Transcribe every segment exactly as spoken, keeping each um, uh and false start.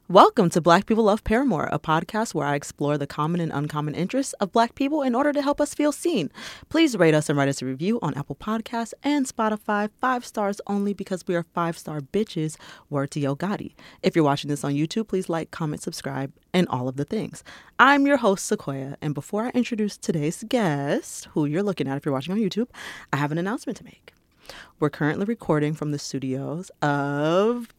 Welcome to Black People Love Paramore, a podcast where I explore the common and uncommon interests of Black people in order to help us feel seen. Please rate us and write us a review on Apple Podcasts and Spotify. Five stars only because we are five-star bitches. Word to Yo Gotti. If you're watching this on YouTube, please like, comment, subscribe, and all of the things. I'm your host, Sequoia, and before I introduce today's guest, who you're looking at if you're watching on YouTube, I have an announcement to make. We're currently recording from the studios of...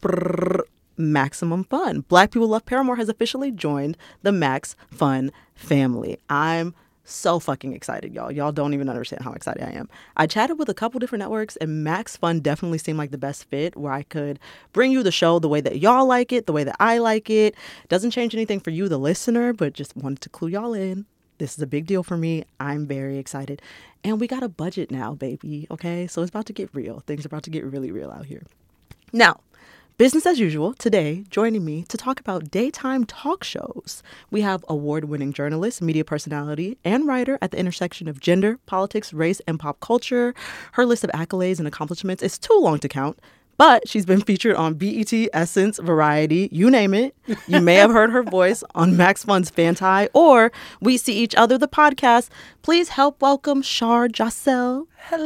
Maximum Fun. Black People Love Paramore has officially joined the Max Fun family. I'm so fucking excited, y'all. Y'all don't even understand how excited I am. I chatted with a couple different networks, and Max Fun definitely seemed like the best fit, where I could bring you the show the way that y'all like it, the way that I like it. Doesn't change anything for you, the listener, but just wanted to clue y'all in. This is a big deal for me. I'm very excited. And we got a budget now, baby, okay? So it's about to get real. Things are about to get really real out here. Now, business as usual, today, joining me to talk about daytime talk shows, we have award-winning journalist, media personality, and writer at the intersection of gender, politics, race, and pop culture. Her list of accolades and accomplishments is too long to count, but she's been featured on B E T, Essence, Variety, you name it. You may have heard her voice on Max Fun's Fanti or We See Each Other, the podcast. Please help welcome Shar Jossell.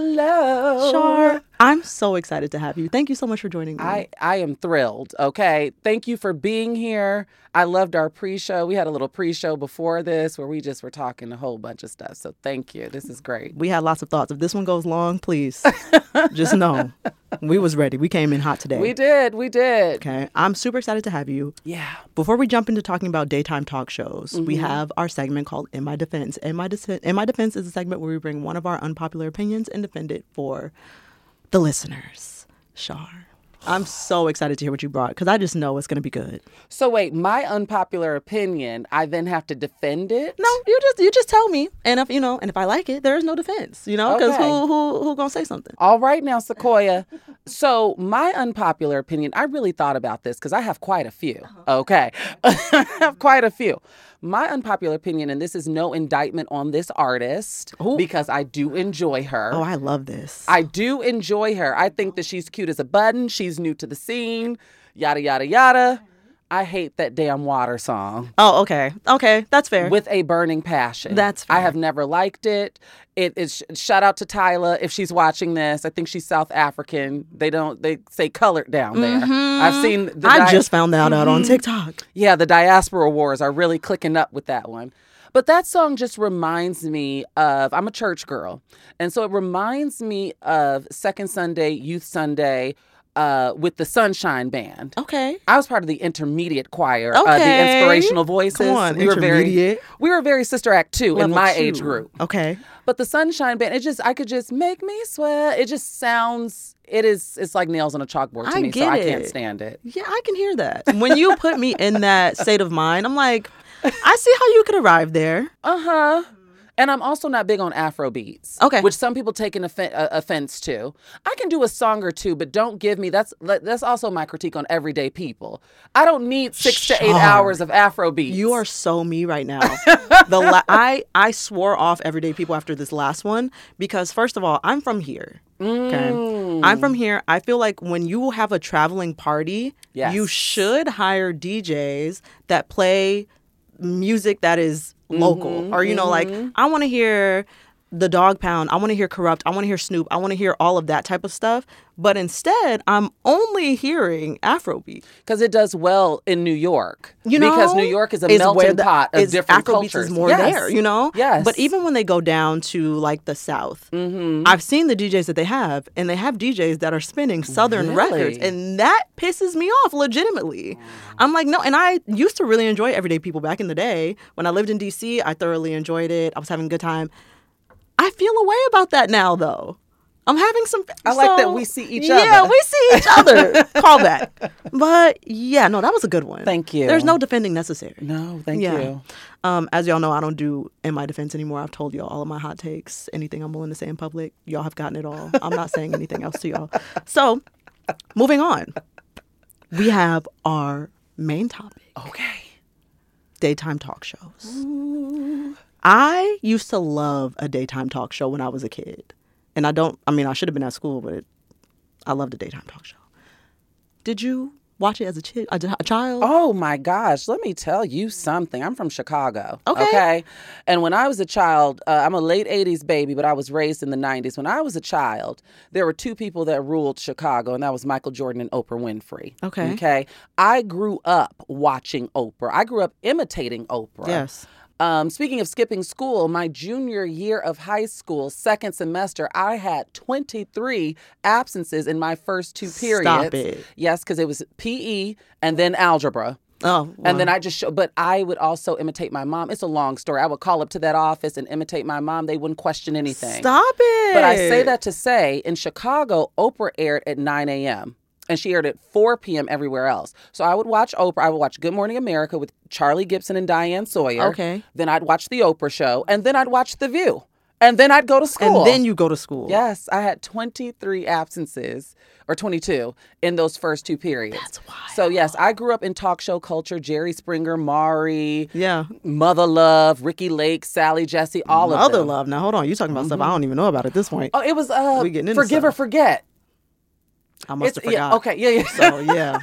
Hello. Shar, I'm so excited to have you. Thank you so much for joining me. I, I am thrilled. Okay. Thank you for being here. I loved our pre-show. We had a little pre-show before this where we just were talking a whole bunch of stuff. So thank you. This is great. We had lots of thoughts. If this one goes long, please just know we was ready. We came in hot today. We did. We did. Okay. I'm super excited to have you. Yeah. Before we jump into talking about daytime talk shows, mm-hmm. we have our segment called In My Defense. In My, De- In My Defense is a segment where we bring one of our unpopular opinions and defend it for the listeners. Shar, I'm so excited to hear what you brought because I just know it's going to be good. So wait, my unpopular opinion, I then have to defend it? No, you just you just tell me, and if you know, and if I like it, there is no defense, you know, because okay. who who who gonna say something? All right, now Sequoia. So my unpopular opinion, I really thought about this because I have quite a few. Uh-huh. Okay, I have quite a few. My unpopular opinion, and this is no indictment on this artist, Ooh. because I do enjoy her. Oh, I love this. I do enjoy her. I think that she's cute as a button. She's new to the scene, yada, yada, yada. I hate that damn water song. Oh, okay. Okay, that's fair. With a burning passion. That's fair. I have never liked it. It is, shout out to Tyla if she's watching this. I think she's South African. They don't, they say colored down there. Mm-hmm. I've seen the I di- just found that mm-hmm. out on TikTok. Yeah, the diaspora wars are really clicking up with that one. But that song just reminds me of, I'm a church girl. And so it reminds me of Second Sunday, Youth Sunday, Uh, with the Sunshine Band. Okay. I was part of the intermediate choir, okay. uh, the Inspirational Voices. Come on, we were intermediate. very, we were very Sister Act two Level in my two. age group. Okay. But the Sunshine Band, it just, I could just make me sweat. It just sounds, it is, it's like nails on a chalkboard to I me, get so I it. can't stand it. Yeah, I can hear that. When you put me in that state of mind, I'm like, I see how you could arrive there. Uh-huh. And I'm also not big on Afro beats, okay, which some people take an offen- uh, offense to. I can do a song or two, but don't give me, that's that's also my critique on everyday people. I don't need six Sure. to eight hours of Afro beats. You are so me right now. the la- I, I swore off everyday people after this last one because, first of all, I'm from here. Okay, mm. I'm from here. I feel like when you have a traveling party, yes. you should hire D Js that play music that is local, mm-hmm, or you know mm-hmm. like I want to hear the Dog Pound, I want to hear Corrupt, I want to hear Snoop, I want to hear all of that type of stuff, but instead I'm only hearing Afrobeat because it does well in New York, you know, because New York is a is melting the, pot of is different Afrobeats cultures. is more yes. there, you know. Yes. But even when they go down to like the South, mm-hmm. I've seen the D Js that they have, and they have D Js that are spinning Southern really? records, and that pisses me off legitimately. Mm. I'm like, no, and I used to really enjoy Everyday People back in the day. When I lived in D C, I thoroughly enjoyed it. I was having a good time. I feel a way about that now, though. I'm having some... I so, like that we see each yeah, other. Yeah, we see each other. Call back. But yeah, no, that was a good one. Thank you. There's no defending necessary. No, thank yeah. you. Um, as y'all know, I don't do In My Defense anymore. I've told y'all all of my hot takes. Anything I'm willing to say in public, y'all have gotten it all. I'm not saying anything else to y'all. So, moving on. We have our main topic. Okay. Daytime talk shows. Ooh. I used to love a daytime talk show when I was a kid. And I don't, I mean, I should have been at school, but it, I loved a daytime talk show. Did you watch it as a, chi- a, a child? Oh my gosh, let me tell you something. I'm from Chicago. Okay. Okay. And when I was a child, uh, I'm a late eighties baby, but I was raised in the nineties. When I was a child, there were two people that ruled Chicago, and that was Michael Jordan and Oprah Winfrey. Okay. Okay. I grew up watching Oprah. I grew up imitating Oprah. Yes. Um, speaking of skipping school, my junior year of high school, second semester, I had twenty-three absences in my first two periods. Stop it. Yes, because it was P E and then algebra. Oh, wow. And then I just show, but I would also imitate my mom. It's a long story. I would call up to that office and imitate my mom. They wouldn't question anything. Stop it. But I say that to say, in Chicago, Oprah aired at nine a.m. and she aired at four p.m. everywhere else. So I would watch Oprah. I would watch Good Morning America with Charlie Gibson and Diane Sawyer. Okay. Then I'd watch The Oprah Show. And then I'd watch The View. And then I'd go to school. And then you go to school. Yes. I had twenty-three absences, or twenty-two, in those first two periods. That's wild. So, yes, I grew up in talk show culture. Jerry Springer, Maury, Yeah. Mother Love, Ricky Lake, Sally Jesse, all of them. Mother Love. Now, hold on. You're talking about stuff I don't even know about at this point. Oh, it was uh, We getting into Forgive or stuff. Forget. I must It's, have yeah, forgot. okay, yeah, yeah. So, yeah.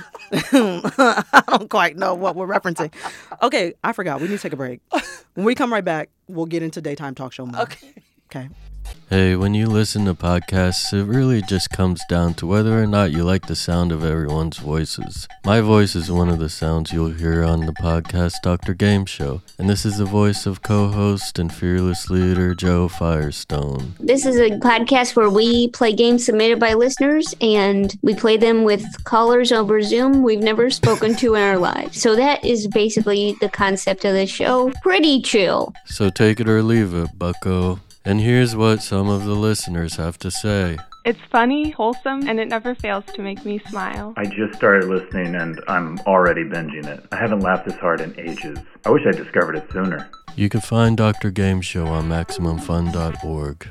I don't quite know what we're referencing. Okay, I forgot. We need to take a break. When we come right back, we'll get into daytime talk show more. Okay. Okay. Hey, when you listen to podcasts, it really just comes down to whether or not you like the sound of everyone's voices. My voice is one of the sounds you'll hear on the podcast Doctor Game Show, and this is the voice of co-host and fearless leader Joe Firestone. This is a podcast where we play games submitted by listeners, and we play them with callers over Zoom we've never spoken to in our lives. So that is basically the concept of the show. Pretty chill. So take it or leave it, bucko. And here's what some of the listeners have to say. It's funny, wholesome, and it never fails to make me smile. I just started listening and I'm already binging it. I haven't laughed this hard in ages. I wish I discovered it sooner. You can find Doctor Game Show on Maximum Fun dot org.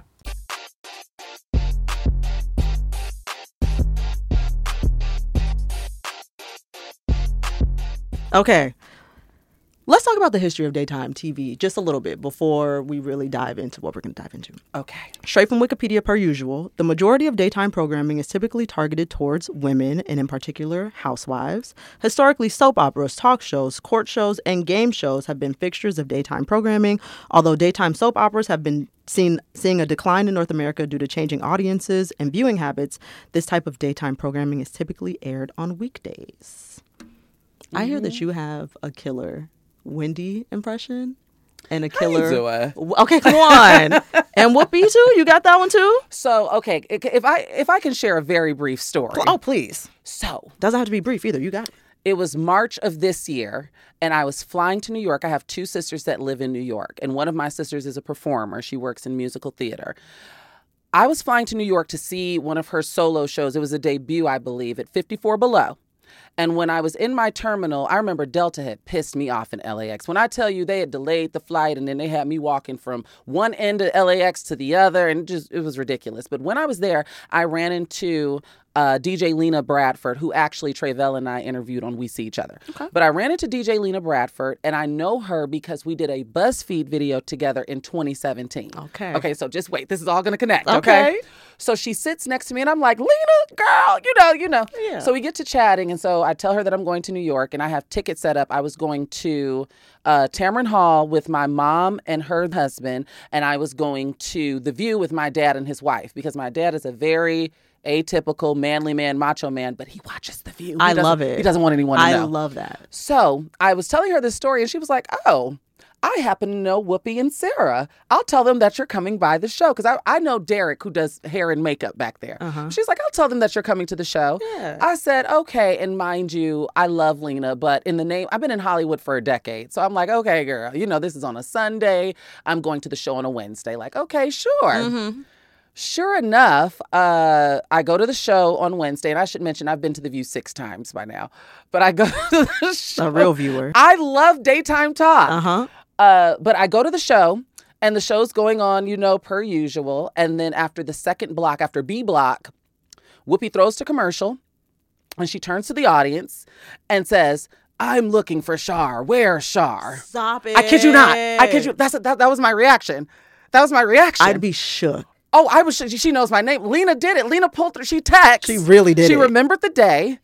Okay. Let's talk about the history of daytime T V just a little bit before we really dive into what we're going to dive into. Okay. Straight from Wikipedia per usual, the majority of daytime programming is typically targeted towards women, and in particular, housewives. Historically, soap operas, talk shows, court shows, and game shows have been fixtures of daytime programming, although daytime soap operas have been seen seeing a decline in North America due to changing audiences and viewing habits. This type of daytime programming is typically aired on weekdays. Mm-hmm. I hear that you have a killer Wendy impression and a killer. How you doing? Okay, come on. And Whoopi too. You got that one too? So, okay, if I if I can share a very brief story. Oh, please. So, Doesn't have to be brief either. You got it. it was March of this year, and I was flying to New York. I have two sisters that live in New York, and one of my sisters is a performer. She works in musical theater. I was flying to New York to see one of her solo shows. It was a debut, I believe, at fifty-four Below. And when I was in my terminal, I remember Delta had pissed me off in L A X. When I tell you they had delayed the flight and then they had me walking from one end of L A X to the other, and it just it was ridiculous. But when I was there, I ran into uh, D J Lena Bradford, who actually Trayvell and I interviewed on We See Each Other. Okay. But I ran into D J Lena Bradford, and I know her because we did a BuzzFeed video together in twenty seventeen. Okay. Okay, so just wait. This is all going to connect. Okay. Okay. So she sits next to me, and I'm like, Lena, girl, you know, you know. Yeah. So we get to chatting, and so I tell her that I'm going to New York, and I have tickets set up. I was going to uh, Tamron Hall with my mom and her husband, and I was going to The View with my dad and his wife, because my dad is a very atypical manly man, macho man, but he watches The View. He I doesn't- love it. He doesn't want anyone to I know. love that. So I was telling her this story, and she was like, oh, I happen to know Whoopi and Sarah. I'll tell them that you're coming by the show. Because I, I know Derek, who does hair and makeup back there. Uh-huh. She's like, I'll tell them that you're coming to the show. Yeah. I said, okay. And mind you, I love Lena, but in the name, I've been in Hollywood for a decade. So I'm like, okay, girl, you know, this is on a Sunday. I'm going to the show on a Wednesday. Like, okay, sure. Mm-hmm. Sure enough, uh, I go to the show on Wednesday, and I should mention I've been to The View six times by now. But I go to the show. A real viewer. I love daytime talk. Uh-huh. Uh, but I go to the show, and the show's going on, you know, per usual. And then after the second block, after B block, Whoopi throws to commercial, and she turns to the audience and says, I'm looking for Shar. Where's Shar? Stop it. I kid you not. I kid you. That's that, that was my reaction. That was my reaction. I'd be shook. Oh, I was. She knows my name. Lena did it. Lena pulled through. She texted. She really did She it. remembered the day.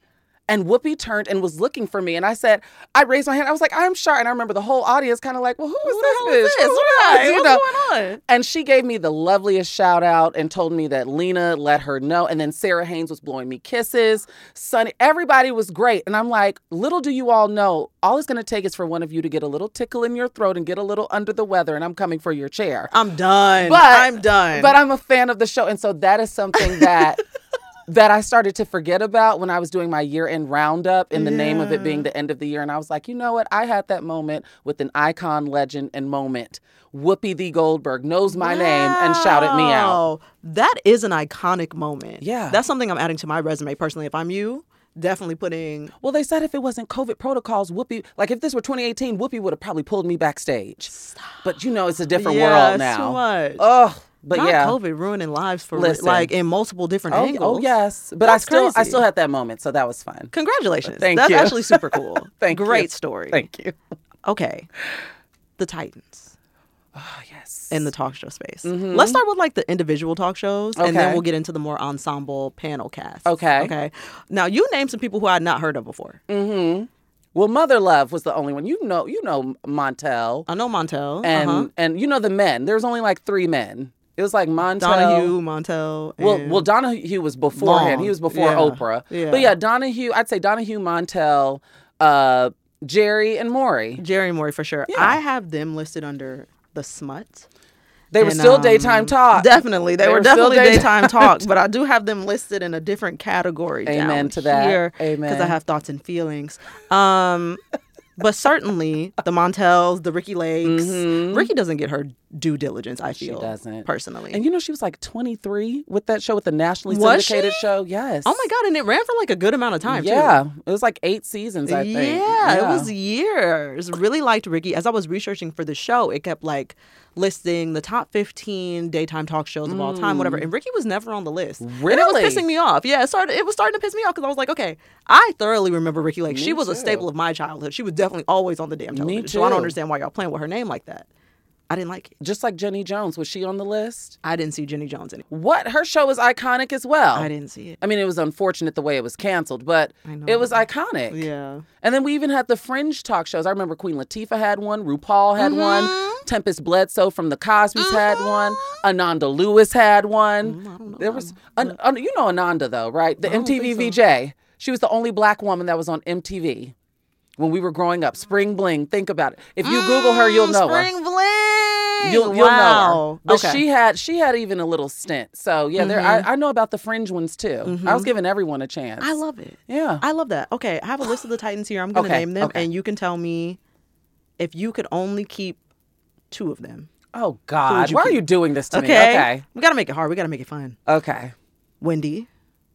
And Whoopi turned and was looking for me. And I said, I raised my hand. I was like, I'm shy. And I remember the whole audience kind of like, well, who is Who the this hell bitch? is this? Who Right. is, you What's know? going on? And she gave me the loveliest shout out and told me that Lena let her know. And then Sarah Haynes was blowing me kisses. Sonny, everybody was great. And I'm like, little do you all know, all it's going to take is for one of you to get a little tickle in your throat and get a little under the weather. And I'm coming for your chair. I'm done. But I'm done. But I'm a fan of the show. And so that is something that that I started to forget about when I was doing my year-end roundup in the yeah. name of it being the end of the year. And I was like, you know what? I had that moment with an icon, legend, and moment. Whoopi the Goldberg knows my wow. name and shouted me out. That is an iconic moment. Yeah. That's something I'm adding to my resume personally. If I'm you, definitely putting... Well, they said if it wasn't COVID protocols, Whoopi... Like, if this were twenty eighteen, Whoopi would have probably pulled me backstage. Stop. But, you know, it's a different yeah, world now. too much. Oh, but Not yeah. COVID ruining lives for, Listen, like, in multiple different oh, angles. Oh, yes. But That's I still crazy. I still had that moment, so that was fun. Congratulations. Thank That's you. That's actually super cool. Thank Great you. story. Thank you. Okay. The Titans. Oh, yes. In the talk show space. Mm-hmm. Let's start with like the individual talk shows okay. and then we'll get into the more ensemble panel cast. Okay. Okay. Now you name some people who I had not heard of before. Mm-hmm. Well, Mother Love was the only one. You know, you know Montel. I know Montel. And uh-huh. and you know the men. There's only like three men. It was like Montel. Donahue, Montel. And well, well, Donahue was beforehand. Long. He was before yeah. Oprah. Yeah. But yeah, Donahue, I'd say Donahue, Montel, uh, Jerry, and Maury. Jerry and Maury for sure. Yeah. I have them listed under the smut. They were and, still um, daytime talk. Definitely. They, They were, were still definitely daytime- daytime talk, but I do have them listed in a different category. Amen down to that. here Amen. Because I have thoughts and feelings. Um, but certainly the Montels, the Ricky Lakes. Mhm. Ricky doesn't get her due diligence, I feel. She doesn't. Personally. And you know, she was like twenty-three with that show, with the nationally Was syndicated she? show. Yes. Oh my God. And it ran for like a good amount of time, yeah. too. It was like eight seasons, I think. Yeah, it was years. Really liked Ricky. As I was researching for the show, it kept like listing the top fifteen daytime talk shows of all time, whatever. And Ricky was never on the list. Really? And it was pissing me off. Yeah, it started. It was starting to piss me off because I was like, okay, I thoroughly remember Ricky Lake. Me She was too. a staple of my childhood. She was definitely always on the damn television. Me So I don't too. understand why y'all playing with her name like that. I didn't like it. Just like Jenny Jones. Was she on the list? I didn't see Jenny Jones anymore. What? Her show was iconic as well. I didn't see it. I mean, it was unfortunate the way it was canceled, but I know. it was iconic. Yeah. And then we even had the fringe talk shows. I remember Queen Latifah had one, RuPaul had Mhm. one, Tempest Bledsoe from the Cosbys had one, Ananda Lewis had one. Mm, I don't know. There was, an, an, you know Ananda though, right? The I don't M T V think so. V J. She was the only black woman that was on M T V when we were growing up. Spring Bling. Think about it. If you Google her, you'll know her. Spring Bling. You'll, you'll wow. know her. But Okay. she had she had even a little stint. So yeah, there Mhm. I, I know about the fringe ones too. Mhm. I was giving everyone a chance. I love it. Yeah. I love that. Okay, I have a list of the Titans here. I'm going to Okay, name them, okay. and you can tell me if you could only keep two of them. Oh Who God, would you why are keep? you doing this to Okay. me? Okay. We got to make it hard. We got to make it fun. Okay. Wendy.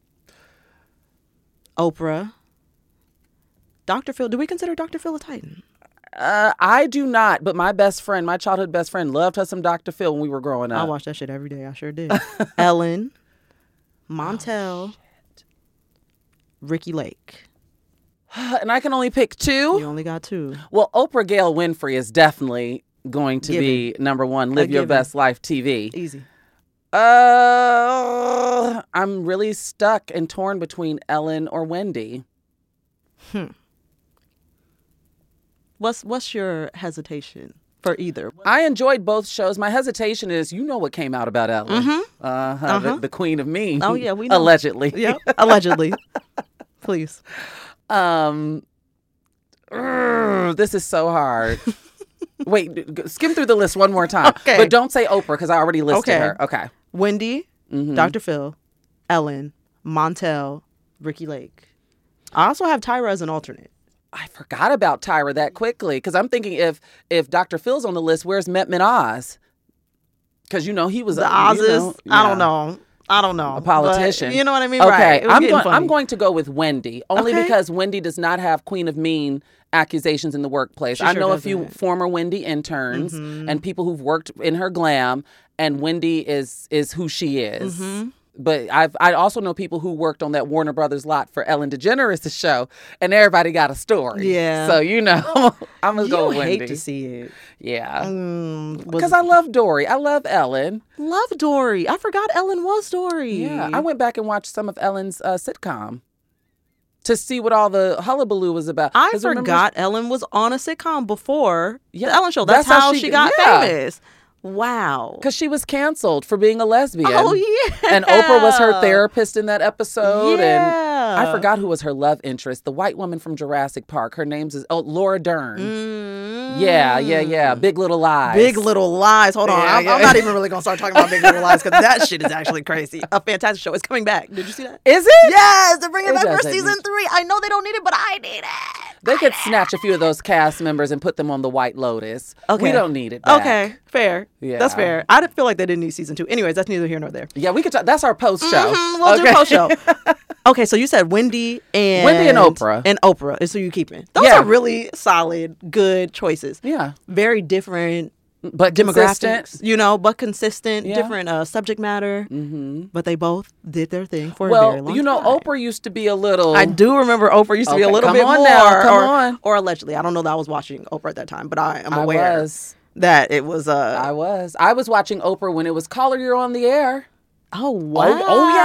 Oprah. Doctor Phil. Do we consider Doctor Phil a Titan? Uh, I do not, but my best friend, my childhood best friend, loved her some Doctor Phil when we were growing I up. watch that shit every day. I sure did. Ellen. Montel. Ricky Lake. And I can only pick two. You only got two. Well, Oprah Gail Winfrey is definitely going to Given. be number one. Live Your given. Best Life T V. Easy. Uh, I'm really stuck and torn between Ellen or Wendy. Hmm. What's what's your hesitation for either? I enjoyed both shows. My hesitation is, you know what came out about Ellen. Mhm. Uh-huh, Uh-huh. The, the queen of mean. Oh, yeah, we know. Allegedly. Yeah, allegedly. Please. Um, urgh, this is so hard. Wait, g- skim through the list one more time. Okay. But don't say Oprah because I already listed Okay. her. Okay. Wendy, Mhm. Doctor Phil, Ellen, Montel, Ricky Lake. I also have Tyra as an alternate. I forgot about Tyra that quickly because I'm thinking if if Doctor Phil's on the list, where's Metman Oz? Because you know he was The a, Oz's, you know, I yeah, don't know. I don't know. a politician. But you know what I mean? Okay, Right. It was I'm getting going. I'm funny. going to go with Wendy only Okay. because Wendy does not have Queen of Mean accusations in the workplace. She I sure know a few doesn't. former Wendy interns Mhm. and people who've worked in her glam, and Wendy is is who she is. Mhm. But I've I also know people who worked on that Warner Brothers lot for Ellen DeGeneres' show, and everybody got a story. Yeah. So you know, I'm gonna You go with Wendy. hate to see it. Yeah. Mm, was- Because I love Dory. I love Ellen. love Dory. I forgot Ellen was Dory. Yeah. I went back and watched some of Ellen's uh, sitcom. to see what all the hullabaloo was about. I 'Cause remember- forgot Ellen was on a sitcom before Yeah, the Ellen Show. That's, that's how how she she, got- got yeah. famous. Wow. Because she was canceled for being a lesbian. Oh, yeah. And Oprah was her therapist in that episode. Yeah. And I forgot who was her love interest. The white woman from Jurassic Park. Her name's is oh Laura Dern. Mm. Yeah, yeah, yeah. Big Little Lies. Big Little Lies. Hold on. Yeah, I'm, yeah. I'm not even really going to start talking about Big Little Lies because that shit is actually crazy. A fantastic show. It's coming back. Did you see that? Is it? Yes, they're bringing it It back for doesn't season need- three. I know they don't need it, but I need it. They could snatch a few of those cast members and put them on the White Lotus. Okay. We don't need it back. Okay, fair. Yeah. That's fair. I didn't feel like they didn't need season two. Anyways, that's neither here nor there. Yeah, we could talk. That's our post show. Mhm, we'll do post show. Okay, so you said Wendy and Wendy and Oprah. and Oprah is who you keeping. Those Yeah. are really solid, good choices. Yeah. Very different But demographics, consistent. you know, but consistent, Yeah. different uh, subject matter. Mm-hmm. But they both did their thing for a very Well, long you know, time. Oprah used to be a little. I do remember Oprah used to be a Okay, little come bit on more, now, come or, on. or allegedly. I don't know that I was watching Oprah at that time, but I am I aware was. that it was. Uh, I was. I was watching Oprah when it was Caller, You're on the Air. oh wow!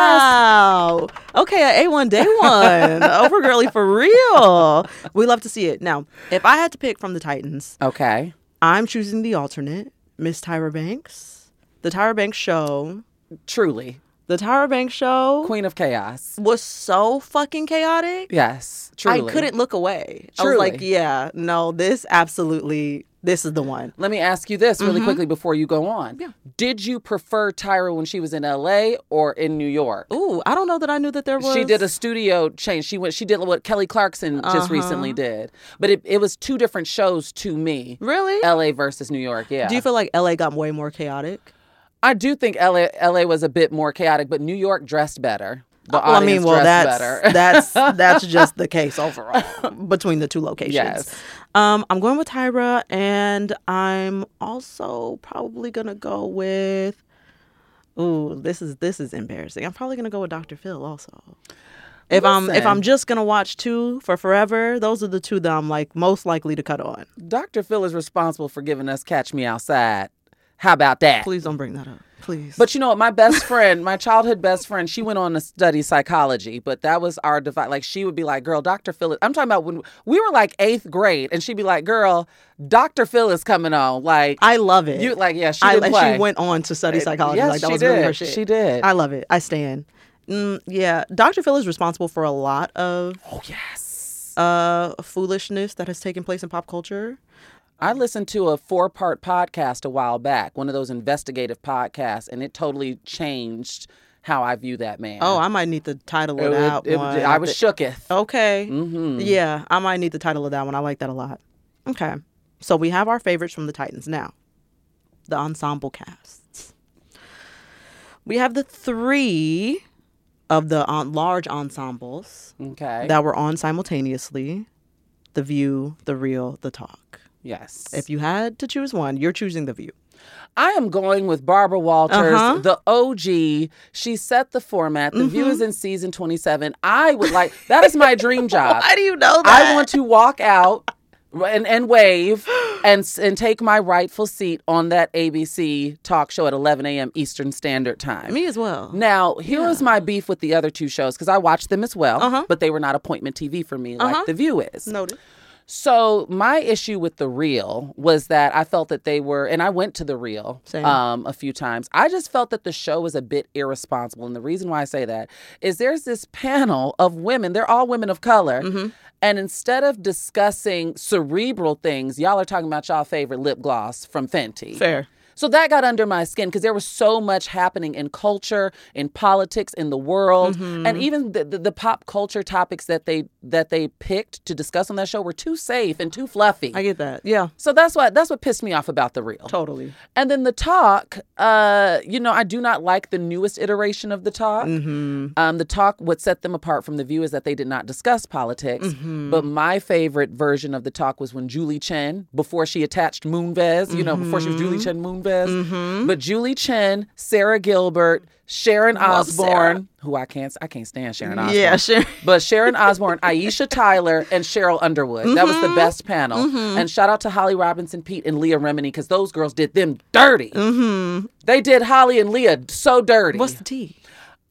oh, yes. Okay, A one day one. Oprah girly for real. We love to see it. Now, if I had to pick from the Titans, Okay. I'm choosing the alternate, Miss Tyra Banks. The Tyra Banks show. Truly. The Tyra Banks show Queen of Chaos. was so fucking chaotic. Yes. Truly. I couldn't look away. I Truly. was like, yeah, no, this absolutely, this is the one. Let me ask you this really quickly before you go on. Yeah. Did you prefer Tyra when she was in L A or in New York? Ooh, I don't know that I knew that there was. She did a studio change. She went. She did what Kelly Clarkson just Uh-huh. recently did. But it, it was two different shows to me. Really? L A versus New York. Yeah. Do you feel like L A got way more chaotic? I do think L A L A was a bit more chaotic, but New York dressed better. The Well, I audience mean, well, dressed that's better. that's that's just the case overall between the two locations. Yes. Um, I'm going with Tyra, and I'm also probably gonna go with. Ooh, this is this is embarrassing. I'm probably gonna go with Doctor Phil also. If I'm if Listen. I'm just gonna watch two for forever, those are the two that I'm like most likely to cut on. Doctor Phil is responsible for giving us Catch Me Outside. How about that? Please don't bring that up. Please. But you know what? My best friend, my childhood best friend, she went on to study psychology, but that was our divide. Like, she would be like, girl, Doctor Phil, is-" I'm talking about when we were like eighth grade, and she'd be like, girl, Doctor Phil is coming on. Like, I love it. you, like, yeah, she I, didn't and play. she went on to study psychology. yes, like that she was really her did. shit. She did. I love it. I stand. Mm, yeah, Doctor Phil is responsible for a lot of Oh, yes. uh, foolishness that has taken place in pop culture. I listened to a four-part podcast a while back, one of those investigative podcasts, and it totally changed how I view that man. Oh, I might need the title of It- that it- it- one. I was shooketh. Okay. Mhm. Yeah, I might need the title of that one. I like that a lot. Okay. So we have our favorites from the Titans now. The ensemble casts. We have the three of the on, large ensembles Okay. that were on simultaneously. The View, The Real, The Talk. yes. If you had to choose one, you're choosing The View. I am going with Barbara Walters, Uh-huh. the O G. She set the format. The View Mm-hmm. is in season twenty-seven. I would like, that is my dream job. Why do you know that? I want to walk out and, and wave and s- and take my rightful seat on that A B C talk show at eleven a.m. Eastern Standard Time. Me as well. Now, here was my beef with the other two shows, because I watched them as well, Uh-huh. but they were not appointment T V for me like Uh-huh. The View is. Noted. So my issue with The Real was that I felt that they were, and I went to The Real Same. um, a few times. I just felt that the show was a bit irresponsible. And the reason why I say that is there's this panel of women. They're all women of color. Mm-hmm. And instead of discussing cerebral things, y'all are talking about y'all favorite lip gloss from Fenty. Fair. So that got under my skin because there was so much happening in culture, in politics, in the world, Mm-hmm. and even the, the, the pop culture topics that they that they picked to discuss on that show were too safe and too fluffy. I get that. Yeah, So that's what that's what pissed me off about The Real. totally. And then The Talk, uh, you know, I do not like the newest iteration of The Talk. Mm-hmm. Um, the Talk, what set them apart from The View is that they did not discuss politics. Mm-hmm. But my favorite version of The Talk was when Julie Chen, before she attached Moonves, you know, before she was Julie Chen Moonves. Mm-hmm. But Julie Chen, Sarah Gilbert, Sharon Love Osbourne, Sarah. who I can't, I can't stand Sharon Osbourne. Yeah, sure. But Sharon Osbourne, Aisha Tyler, and Cheryl Underwood. That was Mm-hmm. the best panel. And shout out to Holly Robinson Pete and Leah Remini, because those girls did them dirty. Mm-hmm. They did Holly and Leah so dirty. What's the tea?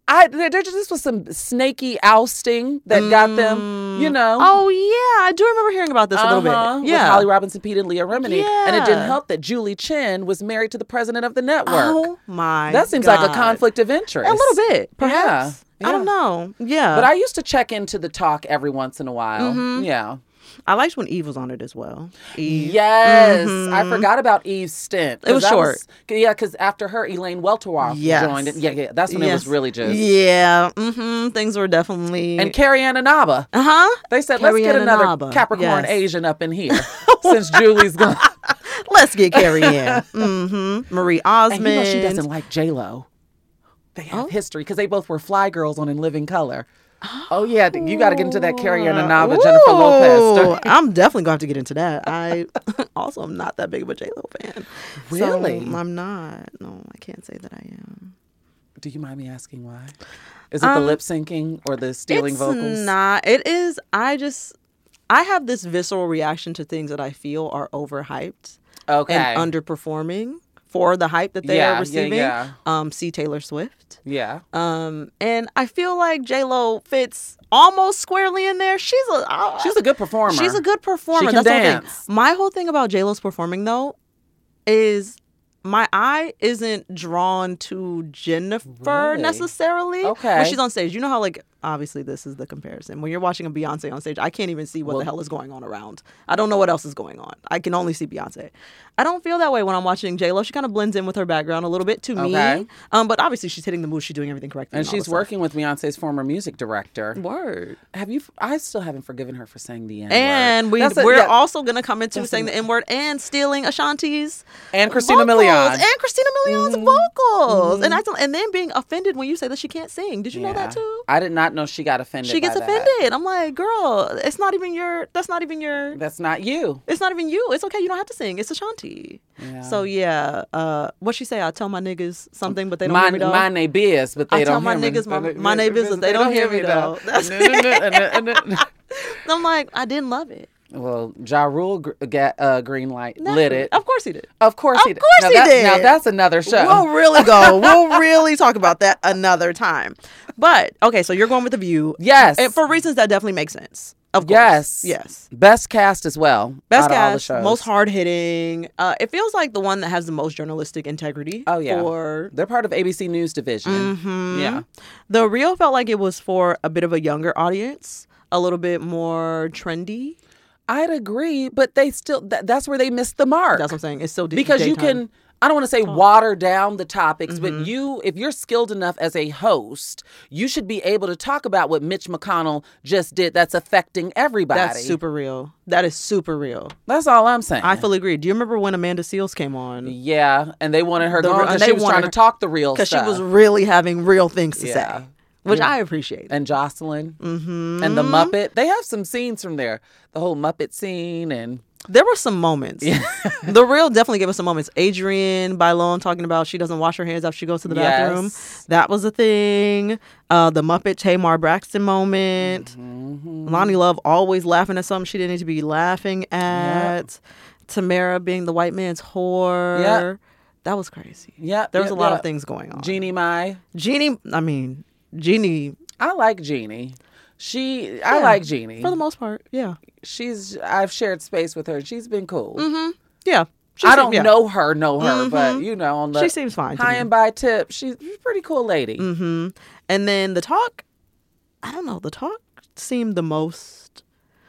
I there, there just was some snaky ousting that mm. got them, you know. Oh yeah, I do remember hearing about this uh-huh, a little bit. Yeah, with Holly Robinson Peete and Leah Remini, yeah. and it didn't help that Julie Chen was married to the president of the network. Oh my, that seems God. like a conflict of interest. A little bit, perhaps. Yeah. I don't know. Yeah, but I used to check into the talk every once in a while. Mm-hmm. Yeah. I liked when Eve was on it as well. Eve. Yes. Mm-hmm. I forgot about Eve's stint. It was short. Was, yeah, because after her, Elaine Welteroth yes. joined it. Yeah, yeah. That's when yes. it was really just. Yeah. Mm-hmm. Things were definitely. And Carrie Ann Inaba. Uh-huh. They said, Carrie let's get Ann another Inaba. Capricorn yes. Asian up in here since Julie's gone. Let's get Carrie Ann. Mm-hmm. Marie Osmond. And you know she doesn't like J-Lo. They have oh. history because they both were Fly Girls on In Living Color. Oh, oh yeah, you got to get into that Carrie Ann Inaba, Ooh, Jennifer Lopez story. I'm definitely going to have to get into that. I also am not that big of a J-Lo fan. Really? So I'm not. No, I can't say that I am. Do you mind me asking why? Is it um, the lip syncing or the stealing it's vocals? It's not. It is. I just, I have this visceral reaction to things that I feel are overhyped okay. and underperforming for the hype that they yeah, are receiving. Yeah, yeah. Um, see Taylor Swift. Yeah. Um, and I feel like J-Lo fits almost squarely in there. She's a uh, she's a good performer. She's a good performer. She can That's dance. The whole thing. My whole thing about J-Lo's performing though is my eye isn't drawn to Jennifer really? necessarily. Okay. When she's on stage, you know how like obviously this is the comparison. When you're watching a Beyonce on stage, I can't even see what well, the hell is going on around. I don't know what else is going on. I can only see Beyonce. I don't feel that way when I'm watching J-Lo. She kind of blends in with her background a little bit to okay. me. Um, but obviously she's hitting the moves. She's doing everything correctly. And, and she's working with Beyonce's former music director. Word. Have you? I still haven't forgiven her for saying the N-word. And we, a, we're yeah. also going to come into That's saying the N-word and stealing Ashanti's and Christina vocals, Milian. And Christina Milian's mm-hmm. vocals. Mm-hmm. And I and then being offended when you say that she can't sing. Did you yeah. know that too? I did not know she got offended. She gets by offended. That. I'm like, girl, it's not even your. That's not even your. That's not you. It's not even you. It's okay. You don't have to sing. It's Ashanti. Yeah. So yeah, uh, what she say? I tell my niggas something, but they don't my, hear me though. My name biz, but they I don't tell my hear niggas me. my, my name is, but they, they don't, don't hear me though. though. That's it. I'm like, I didn't love it. Well, Ja Rule gr- got, uh, green light Never. lit it. Of course he did. Of course of he did. Of course now he that, did. Now that's another show. We'll really go. We'll really talk about that another time. But okay, so you're going with The View. Yes. And for reasons that definitely make sense. Of course. Yes. Yes. Best cast as well. Best cast. Most hard hitting. Uh, it feels like the one that has the most journalistic integrity. Oh yeah. For... They're part of A B C News Division. Mm-hmm. Yeah. The Real felt like it was for a bit of a younger audience, a little bit more trendy. I'd agree, but they still, that, that's where they missed the mark. That's what I'm saying. It's still d- Because daytime. you can, I don't want to say water down the topics, Mm-hmm. but you, if you're skilled enough as a host, you should be able to talk about what Mitch McConnell just did that's affecting everybody. That's super real. That is super real. That's all I'm saying. I fully agree. Do you remember when Amanda Seales came on? Yeah, and they wanted her The- gone because she was trying her, to talk the real stuff. Because she was really having real things to yeah. say. Which yeah. I appreciate. And Jocelyn. Mm-hmm. And the Muppet. They have some scenes from there. The whole Muppet scene and... There were some moments. Yeah. The Real definitely gave us some moments. Adrienne Bailon talking about she doesn't wash her hands after she goes to the bathroom. Yes. That was a thing. Uh, the Muppet Tamar Braxton moment. Mm-hmm. Lonnie Love always laughing at something she didn't need to be laughing at. Yep. Tamara being the white man's whore. Yep. That was crazy. Yeah, There was yep, a lot yep. of things going on. Jeannie Mai. Jeannie, I mean, Jeannie. I like Jeannie. She, yeah, I like Jeannie. For the most part, yeah. She's, I've shared space with her. She's been cool. Mm-hmm. Yeah. She I seemed, don't yeah. know her, know her, Mm-hmm. but you know, on the she seems fine. high and by tip, she's a pretty cool lady. Mm-hmm. And then the talk, I don't know, the talk seemed the most,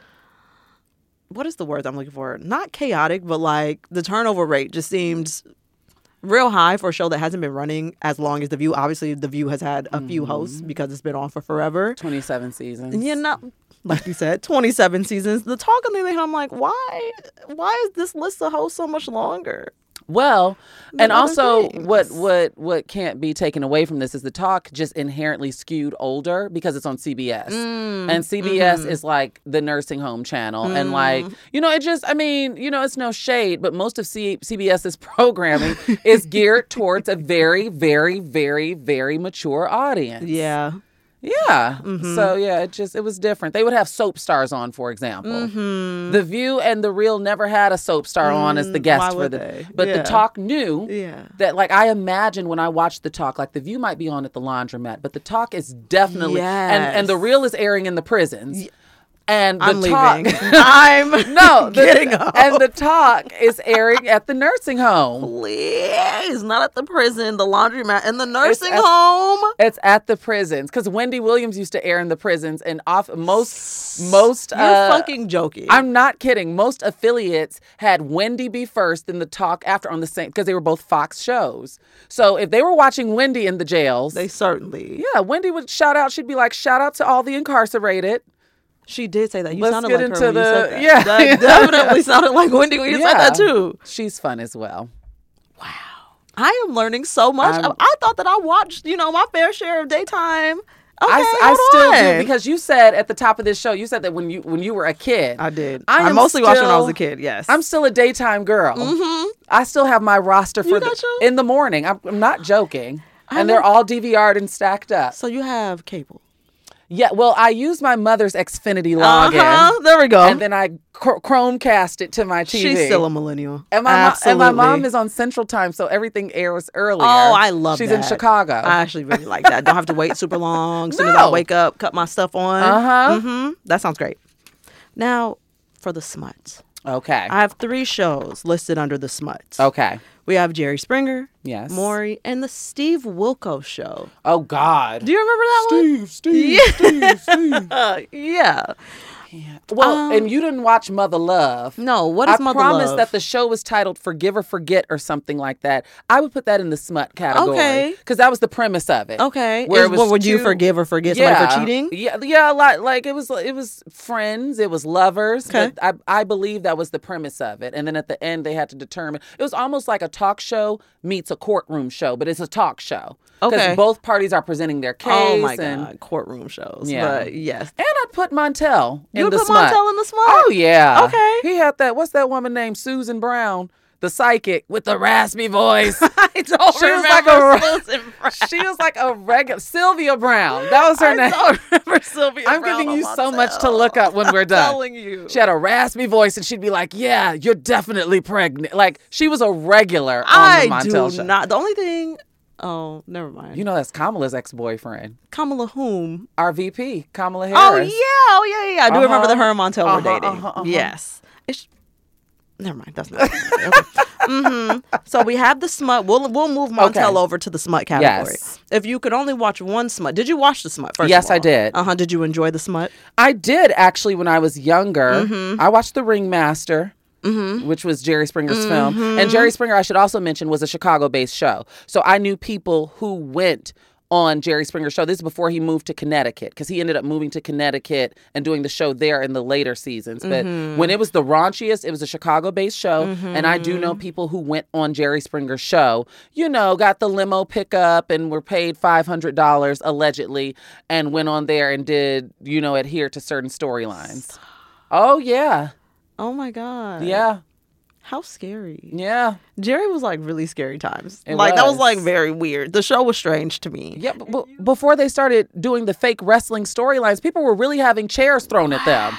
what is the word I'm looking for? Not chaotic, but like the turnover rate just seemed real high for a show that hasn't been running as long as The View. Obviously, The View has had a mm-hmm. few hosts because it's been on for forever. twenty-seven seasons. You know, like you said, twenty-seven seasons. The talk on the other hand, I'm like, why? Why is this list of hosts so much longer? Well, and also things. what what what can't be taken away from this is the talk just inherently skewed older because it's on C B S. Mm, and C B S mm-hmm. is like the nursing home channel. Mm. And like, you know, it just, I mean, you know, it's no shade, but most of C- CBS's programming is geared towards a very, very, very, very mature audience. Yeah. Yeah. Mhm. So yeah, it just it was different. They would have soap stars on, for example. Mm-hmm. The View and The Real never had a soap star on as the Mm, guest why for would the. they? But Yeah. The Talk knew Yeah. that, like, I imagine when I watched The Talk, like The View might be on at the laundromat, but The Talk is definitely and and The Yes. Real is airing in the prisons. And the I'm talk, leaving. I'm no, the, getting up. and the Talk is airing at the nursing home. Please, not at the prison, the laundromat, and the nursing at- home. It's at the prisons because Wendy Williams used to air in the prisons, and off most most. You're uh, fucking joking. I'm not kidding. Most affiliates had Wendy be first, and The Talk after on the same because they were both Fox shows. So if they were watching Wendy in the jails, They certainly. yeah, Wendy would shout out. She'd be like, "Shout out to all the incarcerated." She did say that. You Let's sounded get like into her when you the- said that. yeah. That definitely sounded like Wendy when you said that too. She's fun as well. I am learning so much. I, I'm- I thought that I watched, you know, my fair share of daytime. Okay, I, I hold still on. do because you said at the top of this show, you said that when you when you were a kid. I did. I I, am mostly watched when I was a still- kid. Yes, I'm still a daytime girl. Mm-hmm. I still have my roster for You the got your- in the morning. I'm, I'm not joking, I and they're know- all D V R'd and stacked up. So you have cable. Yeah, well, I used my mother's Xfinity login, Uh-huh. There we go. and then I cr- Chromecast it to my T V. She's still a millennial. and my, mo- Absolutely. and my mom is on Central Time, so everything airs earlier. Oh, I love She's that. in Chicago. I actually really like that. Don't have to wait super long. As soon as I No. wake up, cut my stuff on. Uh-huh. Mm-hmm. That sounds great. Now, for the smuts. okay. I have three shows listed under the smuts. okay. We have Jerry Springer, Yes. Maury, and the Steve Wilkos Show. Oh God. Do you remember that one? Steve, Steve, Steve, Steve. Uh, yeah. Well, Um, and you didn't watch Mother Love. No, what I is Mother promise Love? that the show was titled Forgive or Forget or something like that. I would put that in the smut category. Okay. Because that was the premise of it. Okay. Where Is- it was what would you two- forgive or forget somebody for cheating? Yeah, yeah, like like it was it was friends, it was lovers. Okay. but I I believe that was the premise of it. And then at the end they had to determine it was almost like a talk show meets a courtroom show, but it's a talk show. Okay. Because both parties are presenting their case. Oh my and, God, courtroom shows. Yeah. But yes. And I put Montel in You would the put smut. Montel in the smut? Oh yeah. Okay. He had that. What's that woman named Susan Brown, the psychic with the raspy voice? I don't She was like remember a- Susan Brown. She was like a regular Sylvia Brown. That was her I name. don't remember Sylvia I'm Brown giving on you so Montel. much to look up when we're I'm done. telling you. She had a raspy voice, and she'd be like, "Yeah, you're definitely pregnant." Like she was a regular on I the Montel do show. not. The only thing. Oh, never mind. You know that's Kamala's ex-boyfriend, Kamala whom? our V P, Kamala Oh Harris. yeah, oh yeah, yeah. I do Uh-huh. remember that her and Montel were Uh-huh, dating. uh-huh, uh-huh. Yes. It's, never mind. That's not. Okay. hmm So we have the smut. We'll we'll move Montel Okay. over to the smut category. Yes. If you could only watch one smut, did you watch the smut first? Yes, I did. Uh huh. Did you enjoy the smut? I did actually when I was younger. Mm-hmm. I watched The Ringmaster. Which was Jerry Springer's film. Mm-hmm. And Jerry Springer, I should also mention, was a Chicago-based show. So I knew people who went on Jerry Springer's show. This is before he moved to Connecticut because he ended up moving to Connecticut and doing the show there in the later seasons. But Mm-hmm. when it was the raunchiest, it was a Chicago-based show. And I do know people who went on Jerry Springer's show, you know, got the limo pickup and were paid five hundred dollars allegedly and went on there and did, you know, adhere to certain storylines. Oh, yeah. Oh my god. Yeah. How scary. Yeah. Jerry was like really scary times. It like that was was. like very weird. The show was strange to me. Yeah, but, but before they started doing the fake wrestling storylines, people were really having chairs thrown at them.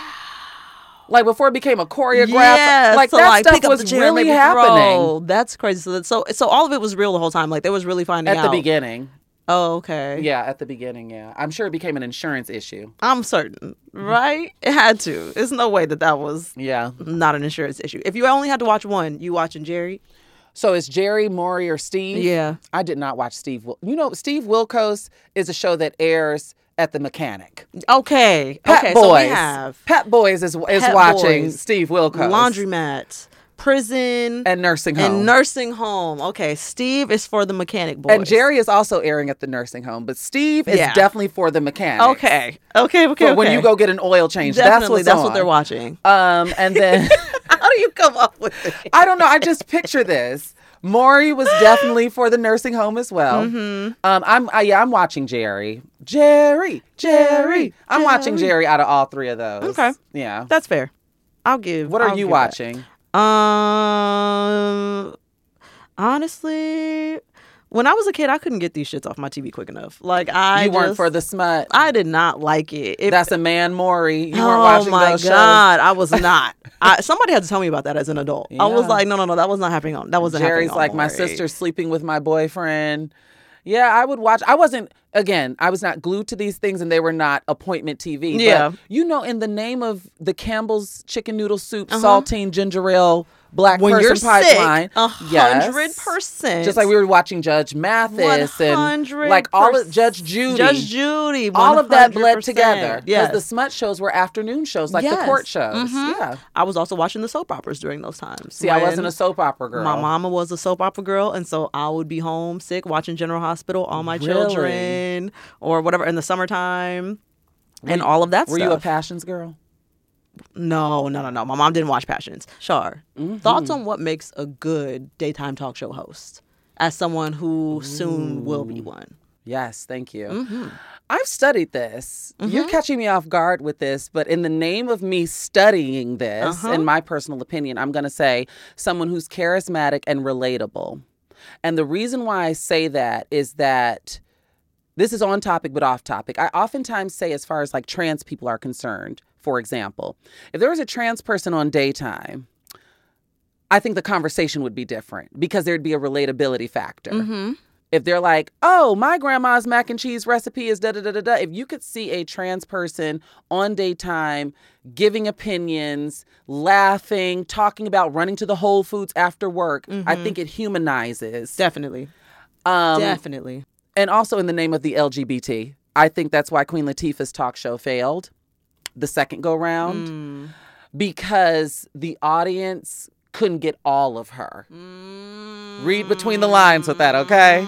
Like before it became a choreographed, Yeah, like so, that like, stuff pick up was the chair and really maybe happening throw. That's crazy. So, that, so, so all of it was real the whole time. Like they was really finding at out the beginning. Oh, okay. Yeah, at the beginning. Yeah, I'm sure it became an insurance issue. I'm certain, right? It had to. There's no way that that was Yeah. not an insurance issue. If you only had to watch one, you watching Jerry? So it's Jerry, Maury, or Steve? Yeah. I did not watch Steve. Wil- You know, Steve Wilkos is a show that airs at the Mechanic. Okay. Pet okay. Boys. So we have Pet Boys is is Pet watching Boys, Steve Wilkos. laundromat, prison, and nursing home. and nursing home. Okay. Steve is for the Mechanic Boys. And Jerry is also airing at the nursing home, but Steve is Yeah. definitely for the mechanics. Okay. Okay. Okay. For when okay. you go get an oil change, Definitely, that's what's that's on. what they're watching. Um, and then How do you come up with it? I don't know. I just picture this. Maury was definitely for the nursing home as well. Um, I'm I, yeah, I'm watching Jerry. Jerry, Jerry. I'm watching Jerry out of all three of those. Okay. Yeah. That's fair. I'll give. What are I'll you give that. watching? Um, honestly, When I was a kid, I couldn't get these shits off my T V quick enough. Like I You weren't just- for the smut. I did not like it. It- That's a man, Maury. You weren't oh watching my those God, I was not. I, somebody had to tell me about that as an adult. I was Yeah. like, no, no, no, that was not happening on. That shows. wasn't Jerry's happening on like, my Maury. sister's sleeping with my boyfriend. Yeah, I would watch. I wasn't, again, I was not glued to these things and they were not appointment T V. Yeah. But, you know, in the name of the Campbell's chicken noodle soup, Uh-huh. saltine, ginger ale, black When person you're pipeline. sick, a hundred percent. Just like we were watching Judge Mathis and like all of Judge Judy. Judge Judy. All of that bled one hundred percent. together. Because Yes. the smut shows were afternoon shows, like the Yes. court shows. Mhm. Yeah. I was also watching the soap operas during those times. See, I when wasn't a soap opera girl. My mama was a soap opera girl, and so I would be home sick watching General Hospital, All My Really? Children, or whatever in the summertime, and all of that Were stuff. you a Passions girl? No, no, no, no. My mom didn't watch Passions. Shar, Mm-hmm. thoughts on what makes a good daytime talk show host as someone who soon will be one? Yes, thank you. Mm-hmm. I've studied this. You're catching me off guard with this, but in the name of me studying this, Uh-huh. in my personal opinion, I'm going to say someone who's charismatic and relatable. And the reason why I say that is that this is on topic, but off topic. I oftentimes say, as far as like trans people are concerned, for example, if there was a trans person on daytime, I think the conversation would be different because there'd be a relatability factor. Mm-hmm. If they're like, oh, my grandma's mac and cheese recipe is da da da da da. If you could see a trans person on daytime giving opinions, laughing, talking about running to the Whole Foods after work, I think it humanizes. Definitely. Um, Definitely. And also in the name of the L G B T. I think that's why Queen Latifah's talk show failed the second go round Mm. because the audience couldn't get all of her. Mm. Read between the lines with that, okay?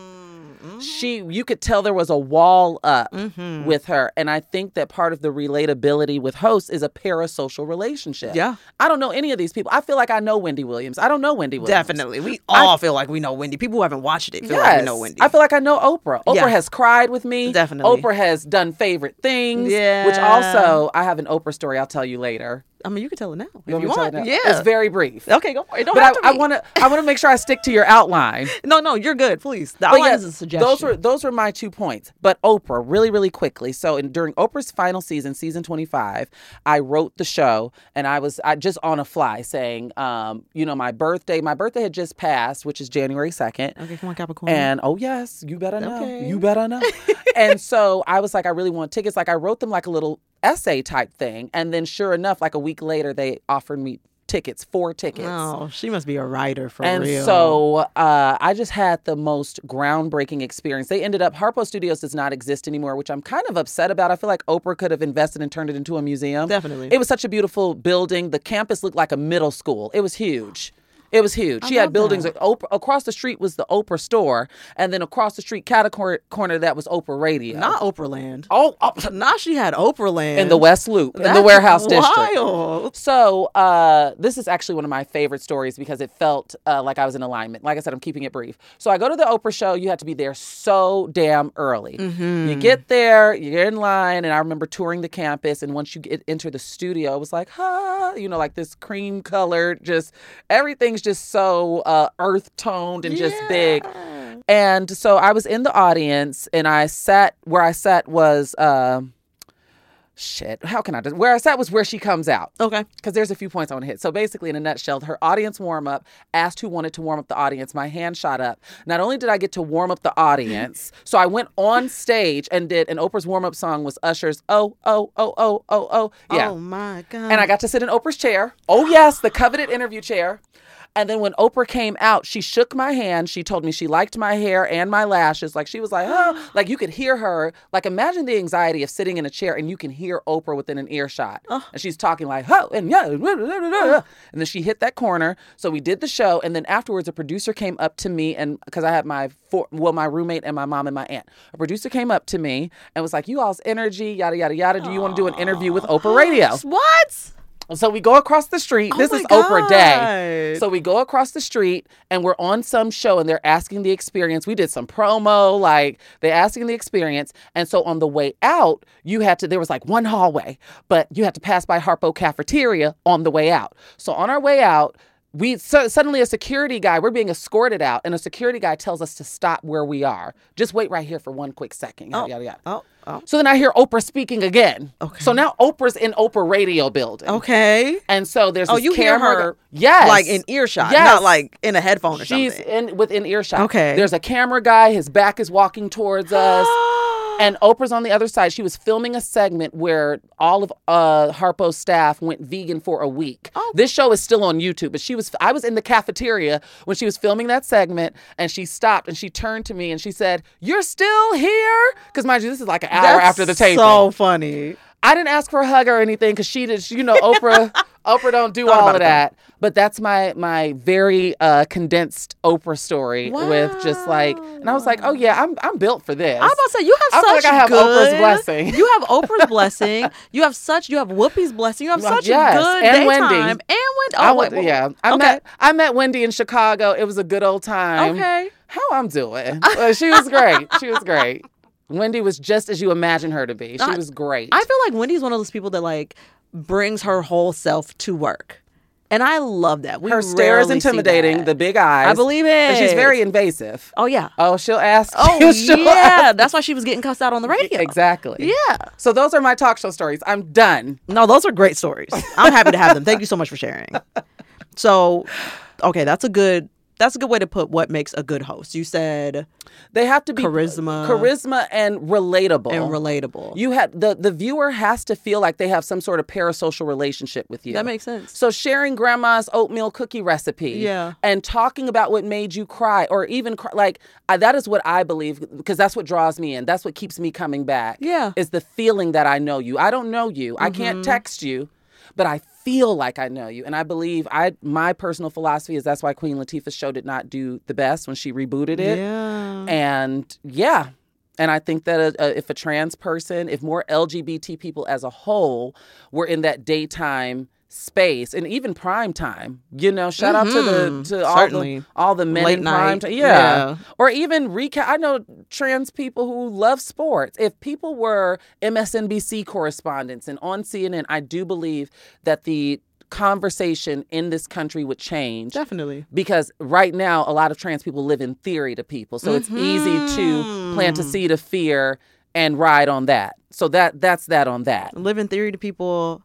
Mm. She, you could tell there was a wall up Mhm. with her. And I think that part of the relatability with hosts is a parasocial relationship. Yeah. I don't know any of these people. I feel like I know Wendy Williams. I don't know Wendy Williams. Definitely. We I- all feel like we know Wendy. People who haven't watched it feel Yes. like we know Wendy. I feel like I know Oprah. Oprah Yeah. has cried with me. Definitely. Oprah has done favorite things. Yeah. Which also, I have an Oprah story I'll tell you later. I mean, you can tell it now. If You want you me to tell want. you now? Yeah. It's very brief. Okay, go for it. Don't But have to I, I be. want to. I want to make sure I stick to your outline. No, no, you're good. Please. The But outline yeah, is a suggestion. Those were those were my two points. But Oprah, really, really quickly. So in, during Oprah's final season, season twenty-five, I wrote the show, and I was I just on a fly saying, um, you know, my birthday. My birthday had just passed, which is January second. Okay, come on, Capricorn. And oh yes, you better know. Okay. You better know. And so I was like, I really want tickets. Like I wrote them like a little essay type thing, and then sure enough, like a week later, they offered me tickets, four tickets. Oh, she must be a writer for And real. so uh, I just had the most groundbreaking experience. They ended up, Harpo Studios does not exist anymore, which I'm kind of upset about. I feel like Oprah could have invested and turned it into a museum. Definitely. It was such a beautiful building. The campus looked like a middle school. It was huge. It was huge. She love had buildings. that. Oprah, across the street was the Oprah store. And then across the street, cat corner, corner that was Oprah Radio. not Oprah Land. Oh, oh, Now she had Oprah Land. in the West Loop, in the That's Warehouse District. wild. So uh, this is actually one of my favorite stories because it felt uh, like I was in alignment. Like I said, I'm keeping it brief. So I go to the Oprah show. You have to be there so damn early. Mm-hmm. You get there, you're in line, and I remember touring the campus. And once you get enter the studio, it was like, ah, you know, like this cream colored, just everything's just so uh, earth toned and just big. And so I was in the audience, and I sat where I sat was. Uh, Shit, how can I do? Where I sat was where she comes out. Okay. Because there's a few points I want to hit. So basically, in a nutshell, her audience warm up, asked who wanted to warm up the audience. My hand shot up. Not only did I get to warm up the audience, so I went on stage and did, and Oprah's warm up song was Usher's Oh, Oh, Oh, Oh, Oh, Oh. Yeah. Oh my God. And I got to sit in Oprah's chair. Oh, yes, the coveted interview chair. And then when Oprah came out, she shook my hand. She told me she liked my hair and my lashes. Like she was like, oh, like you could hear her. Like imagine the anxiety of sitting in a chair and you can hear Oprah within an earshot. Oh. And she's talking like, oh, and yeah. And then she hit that corner. So we did the show. And then afterwards, a producer came up to me and because I had my, four, well, my roommate and my mom and my aunt. A producer came up to me and was like, you all's energy, yada, yada, yada. Do you want to do an interview with Oprah Radio? What? So we go across the street. Oh This my is Oprah Day. God. So we go across the street and we're on some show and they're asking the experience. We did some promo, like they're asking the experience. And so on the way out, you had to, there was like one hallway, but you had to pass by Harpo Cafeteria on the way out. So on our way out, we so suddenly a security guy, we're being escorted out, and a security guy tells us to stop where we are. Just wait right here for one quick second. Yada, Oh, yada, yada. oh, oh. So then I hear Oprah speaking again. Okay. So now Oprah's in Oprah radio building. Okay. And so there's Oh, this you hear camera. her, yes. like in earshot, Yes. not like in a headphone or She's something. in within earshot. Okay. There's a camera guy. His back is walking towards us. And Oprah's on the other side. She was filming a segment where all of uh, Harpo's staff went vegan for a week. Oh. This show is still on YouTube, but she was. I was in the cafeteria when she was filming that segment, and she stopped and she turned to me and she said, "You're still here?" Because mind you, this is like an hour That's after the taping. so funny. I didn't ask for a hug or anything because she did. You know, Oprah. Oprah don't do Thought all about of it, that. But that's my my very uh, condensed Oprah story with just like, and I was like, oh yeah, I'm I'm built for this. I was about to say, you have I feel such like I have good, Oprah's blessing. You have Oprah's blessing. You have such, you have Whoopi's blessing. You have Well, such yes, a good and daytime. Wendy. And Wendy. Oh, I wait, went, wait, yeah, I okay. met I met Wendy in Chicago. It was a good old time. Okay. How I'm doing? Well, she was great. She was great. Wendy was just as you imagine her to be. She I- was great. I feel like Wendy's one of those people that like brings her whole self to work. And I love that. We her stare is rarely see intimidating. that. The big eyes. I believe it. And she's very invasive. Oh, yeah. Oh, she'll ask. Oh, she'll yeah. ask. That's why she was getting cussed out on the radio. Exactly. Yeah. So those are my talk show stories. I'm done. No, those are great stories. I'm happy to have them. Thank you so much for sharing. So, okay, that's a good that's a good way to put what makes a good host. You said They have to be Charisma. charisma and relatable. and relatable. You had the the viewer has to feel like they have some sort of parasocial relationship with you. That makes sense. So sharing grandma's oatmeal cookie recipe, Yeah. and talking about what made you cry, or even cry, like I, that is what I believe, because that's what draws me in. That's what keeps me coming back. Yeah. is the feeling that I know you. I don't know you. I can't text you, but I feel like I know you, and I believe I. My personal philosophy is that's why Queen Latifah's show did not do the best when she rebooted it. Yeah. And yeah, and I think that a, a, if a trans person, if more L G B T people as a whole were in that daytime space and even prime time, you know, shout out to the to all Certainly. the all the men Late in prime night. time, yeah. Yeah. Or even recap. I know trans people who love sports. If people were M S N B C correspondents and on C N N, I do believe that the conversation in this country would change. Definitely. Because right now, a lot of trans people live in theory to people. So it's easy to plant a seed of fear and ride on that. So that that's that on that. Live in theory to people,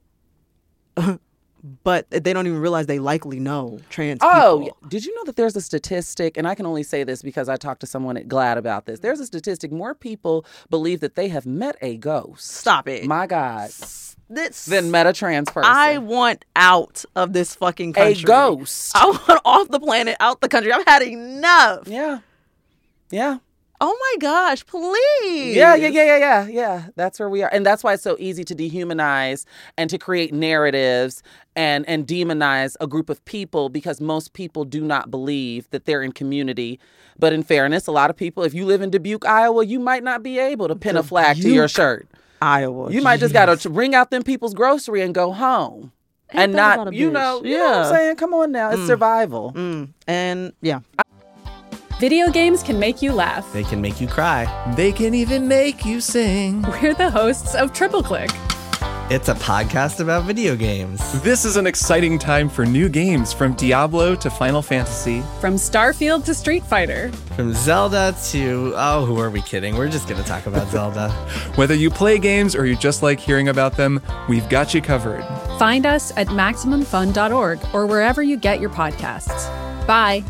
but they don't even realize they likely know trans Oh, people. yeah. Did you know that there's a statistic, and I can only say this because I talked to someone at GLAAD about this. There's a statistic, more people believe that they have met a ghost. Stop it. My God. This, Than met a trans person. I want out of this fucking a country. ghost. I want off the planet, out the country. I've had enough. Yeah. Yeah. Oh my gosh, please. Yeah, yeah, yeah, yeah, yeah, yeah. That's where we are. And that's why it's so easy to dehumanize and to create narratives and, and demonize a group of people, because most people do not believe that they're in community. But in fairness, a lot of people, if you live in Dubuque, Iowa, you might not be able to pin a flag to your Dubuque, shirt. Iowa. You might just got to bring out them people's grocery and go home. And that not, about a you bitch? know, you know what I'm Yeah. saying? Come on now. It's survival. Mm, and yeah. Video games can make you laugh. They can make you cry. They can even make you sing. We're the hosts of Triple Click. It's a podcast about video games. This is an exciting time for new games, from Diablo to Final Fantasy. From Starfield to Street Fighter. From Zelda to, oh, who are we kidding? We're just going to talk about Zelda. Whether you play games or you just like hearing about them, we've got you covered. Find us at maximum fun dot org or wherever you get your podcasts. Bye.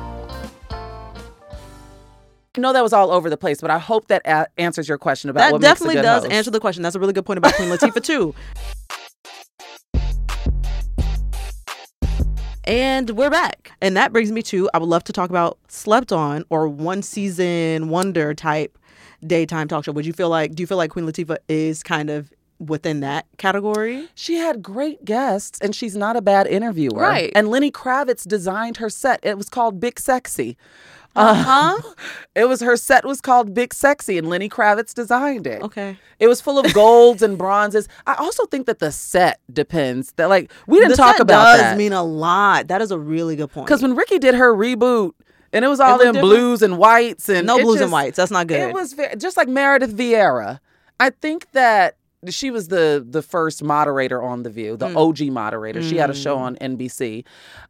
I know that was all over the place, but I hope that a- answers your question about That what definitely makes a good does host. answer the question. That's a really good point about Queen Latifah, too. And we're back. And that brings me to, I would love to talk about slept on or one season wonder type daytime talk show. Would you feel like, do you feel like Queen Latifah is kind of within that category? She had great guests, and she's not a bad interviewer. Right. And Lenny Kravitz designed her set. It was called Big Sexy. Uh-huh. It was her set was called Big Sexy, and Lenny Kravitz designed it. Okay. It was full of golds and bronzes. I also think that the set depends. That like we didn't the talk set about does that mean a lot. That is a really good point. because when Ricky did her reboot, and it was all looked in different? blues and whites and no it blues and just- whites. That's not good. It was very, just like Meredith Vieira. I think that she was the the first moderator on The View, the Mm. O G moderator. She had a show Mm. on N B C.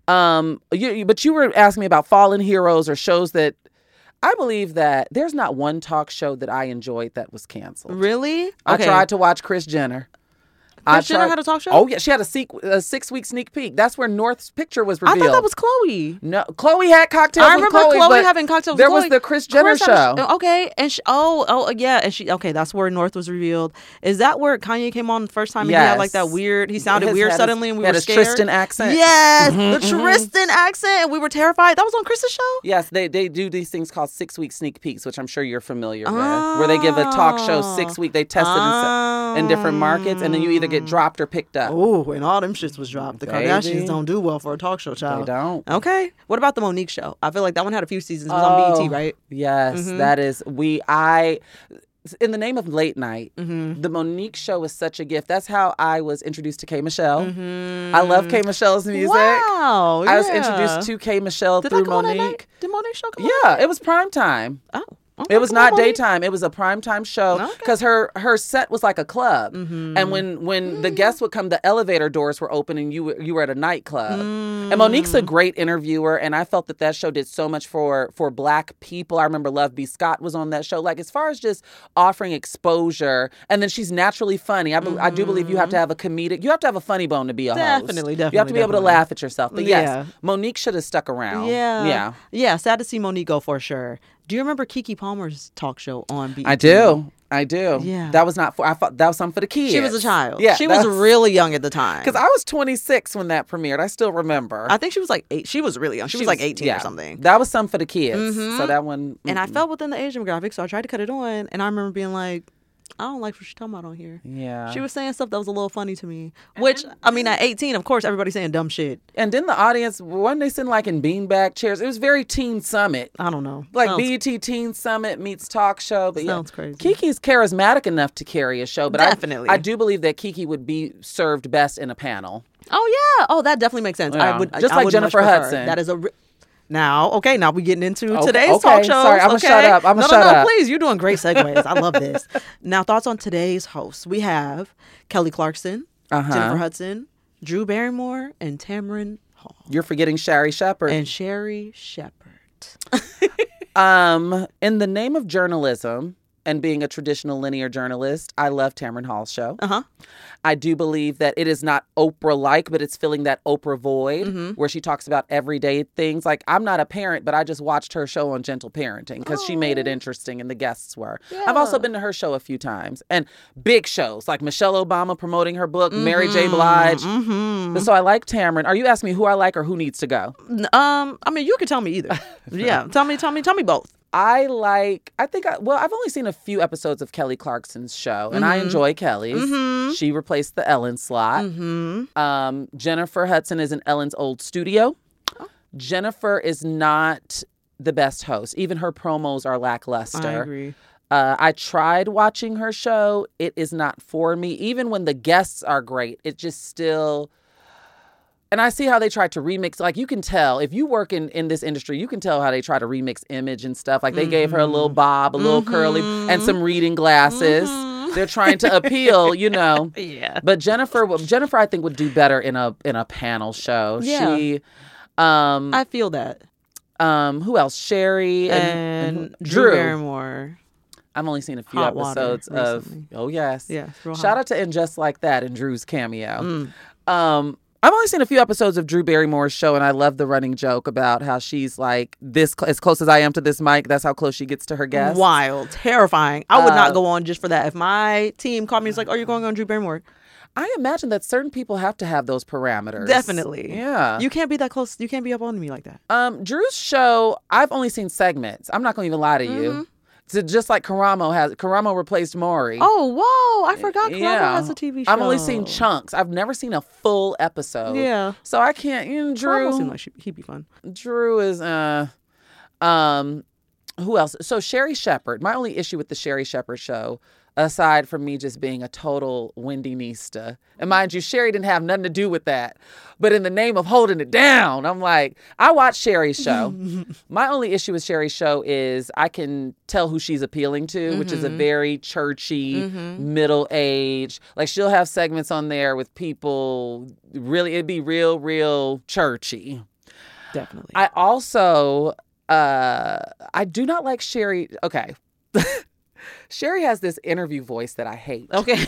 Um, you, you- but you were asking me about fallen heroes or shows that I believe that there's not one talk show that I enjoyed that was canceled. Really? I Okay. tried to watch Kris Jenner. Kris Jenner had a talk show? Oh yeah, she had a, sequ- a six week sneak peek. That's where North's picture was I revealed. thought that was Chloe. No, Chloe had cocktails. I with remember Chloe, Chloe but having cocktails. There with was Chloe. the Kris Jenner Kris had show. a sh- okay, and she, oh, oh, yeah, and she. Okay, that's where North was revealed. Is that where Kanye came on the first time? And he had like that Yes. weird. He sounded His- weird had suddenly, his- and we had were his scared. Tristan accent. Yes, Mhm, the mhm. Tristan accent, and we were terrified. That was on Chris's show. Yes, they they do these things called six week sneak peeks, which I'm sure you're familiar with, where they give a talk show six week. They test it in, se- in different markets, and then you either get dropped or picked up. Oh, and all them shits was dropped. The Baby. Kardashians don't do well for a talk show, child. They don't. Okay. What about the Monique show? I feel like that one had a few seasons. It was on B E T, Oh, right? Yes, Mhm. that is we. I. In the name of late night, Mm-hmm. the Monique show is such a gift. That's how I was introduced to K. Michelle. Mm-hmm. I love K. Michelle's music. Wow. I was yeah. introduced to K. Michelle Did through that come on at night? Monique. Did Monique show come on? Yeah, it was prime time. Oh. Okay, It was come on, not Monique. daytime. It was a primetime show Okay. because her her set was like a club. Mm-hmm. And when when the guests would come, the elevator doors were open, and you were, you were at a nightclub. Mm. And Monique's a great interviewer, and I felt that that show did so much for for Black people. I remember Love B. Scott was on that show. Like as far as just offering exposure, and then she's naturally funny. I, be, I do believe you have to have a comedic. You have to have a funny bone to be a host. Definitely, definitely, You have to be able to definitely. laugh at yourself. But yes, Yeah. Monique should have stuck around. Yeah. yeah. Yeah. Sad to see Monique go for sure. Do you remember Keke Palmer's talk show on B E T? I do. I do. Yeah. That was not for, I thought that was something for the kids. She was a child. Yeah. She was really young at the time. Because I was twenty-six when that premiered. I still remember. I think she was like eight. She was really young. She, was, like eighteen yeah. or something. That was something for the kids. Mhm. So that one. And I mm-mm. fell within the age demographic, so I tried to cut it on. And I remember being like, I don't like what she's talking about on here. Yeah. She was saying stuff that was a little funny to me. Which, I mean, at eighteen, of course, everybody's saying dumb shit. And then the audience, weren't they sitting like in beanbag chairs? It was very Teen Summit. I don't know. Like Sounds- B E T Teen Summit meets talk show. But Sounds yeah, crazy. Kiki's charismatic enough to carry a show. But Definitely. I, I do believe that Kiki would be served best in a panel. Oh, yeah. Oh, that definitely makes sense. Yeah. I would Just I like would Jennifer much prefer. Hudson. That is a... Re- Now, okay, now we getting into Okay, today's okay, talk shows. sorry, I'ma okay? shut up, I'ma no, shut no, no, up. please. You're doing great segues. I love this. Now, thoughts on today's hosts. We have Kelly Clarkson, Uh-huh. Jennifer Hudson, Drew Barrymore, and Tamron Hall. You're forgetting Shari Shepherd. And Sherry Shepherd. Um, in the name of journalism and being a traditional linear journalist, I love Tamron Hall's show. Uh-huh. I do believe that it is not Oprah-like, but it's filling that Oprah void Mhm. where she talks about everyday things. Like, I'm not a parent, but I just watched her show on Gentle Parenting because she made it interesting and the guests were. I've also Yeah. been to her show a few times. And big shows like Michelle Obama promoting her book, Mary J. Blige. Mm-hmm. So I like Tamron. Are you asking me who I like or who needs to go? Um, I mean, you can tell me either. Yeah, tell me, tell me, tell me both. I like, I think, I, well, I've only seen a few episodes of Kelly Clarkson's show, and I Mhm. enjoy Kelly's. Mhm. She replaced the Ellen slot. Mm-hmm. Um, Jennifer Hudson is in Ellen's old studio. Jennifer is not the best host. Even her promos are lackluster. I agree. Uh, I tried watching her show. It is not for me. Even when the guests are great, it just still... And I see how they try to remix. Like, you can tell, if you work in, in this industry, you can tell how they try to remix image and stuff. Like, they gave her a little bob, a little curly, and some reading glasses. They're trying to appeal, you know. Yeah. But Jennifer, Jennifer, I think, would do better in a in a panel show. Yeah. She, um, I feel that. um, who else? Sherry and, And, and Drew Drew. Barrymore. I've only seen a few Hot Water episodes of. recently. Oh yes, Yeah, it's real Shout hot. out to And Just Like That and Drew's cameo. Mm. Um, I've only seen a few episodes of Drew Barrymore's show, and I love the running joke about how she's like this cl- as close as I am to this mic. That's how close she gets to her guests. Wild, terrifying. I would Uh, not go on just for that. If my team called me, it's like, "Oh, you're going on Drew Barrymore." I imagine that certain people have to have those parameters. Definitely. Yeah. You can't be that close. You can't be up on me like that. Um, Drew's show, I've only seen segments. I'm not going to even lie to you. Mhm. So just like Karamo has, Karamo replaced Maury. Oh, whoa! I forgot Karamo yeah. has a T V show. I've only seen chunks. I've never seen a full episode. Yeah. So I can't. You know, Karamo Drew. seemed like she, he'd be fun. Drew is. Uh, um, who else? So Sherry Shepherd. My only issue with the Sherry Shepherd show. aside from me just being a total Wendy Nista. And mind you, Sherry didn't have nothing to do with that. But in the name of holding it down, I'm like, I watch Sherry's show. My only issue with Sherry's show is I can tell who she's appealing to, mm-hmm. which is a very churchy, mm-hmm. middle-aged. Like, she'll have segments on there with people, really, it'd be real, real churchy. Definitely. I also, uh, I do not like Sherry. Okay. Sherry has this interview voice that I hate. Okay.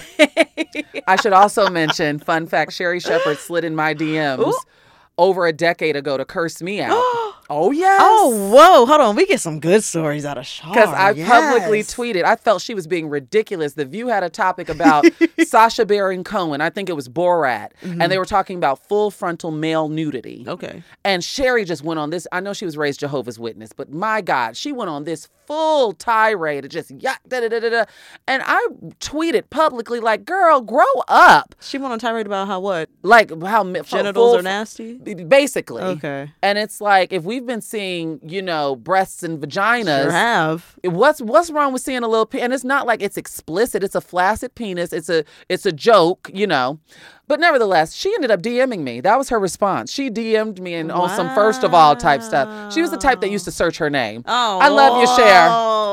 I should also mention, fun fact, Sherry Shepherd slid in my D Ms Ooh. over a decade ago to curse me out. Oh, yes. Oh, whoa. Hold on. We get some good stories out of Shar. Because I yes. publicly tweeted. I felt she was being ridiculous. The View had a topic about Sacha Baron Cohen. I think it was Borat. Mm-hmm. And they were talking about full frontal male nudity. Okay. And Sherry just went on this. I know she was raised Jehovah's Witness, but my God, she went on this full tirade of just yak, da da da da da. And I tweeted publicly, like, girl, grow up. She went on tirade about how what? Like, how genitals full, are nasty? Basically. Okay. And it's like, if we've been seeing, you know, breasts and vaginas. Sure have. What's what's wrong with seeing a little pe- and it's not like it's explicit. It's a flaccid penis. It's a it's a joke, you know. But nevertheless, she ended up DMing me. That was her response. She D M'd me and wow. on some first of all type stuff. She was the type that used to search her name. Oh, I love you, Cher.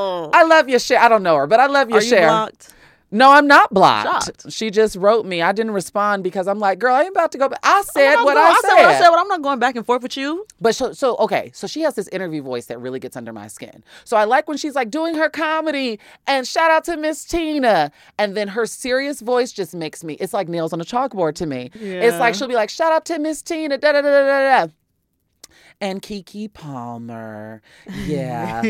I love you, Cher. I don't know her, but I love you, Are Cher. You blocked? No, I'm not blocked. Shocked. She just wrote me. I didn't respond because I'm like, girl, I ain't about to go back. I said what going, I, I said. said what I said, but I'm not going back and forth with you. But so, so, okay, so she has this interview voice that really gets under my skin. So I like when she's like doing her comedy and shout out to Miss Tina. And then her serious voice just makes me, it's like nails on a chalkboard to me. Yeah. It's like she'll be like, shout out to Miss Tina, da da da da da. And Keke Palmer. Yeah.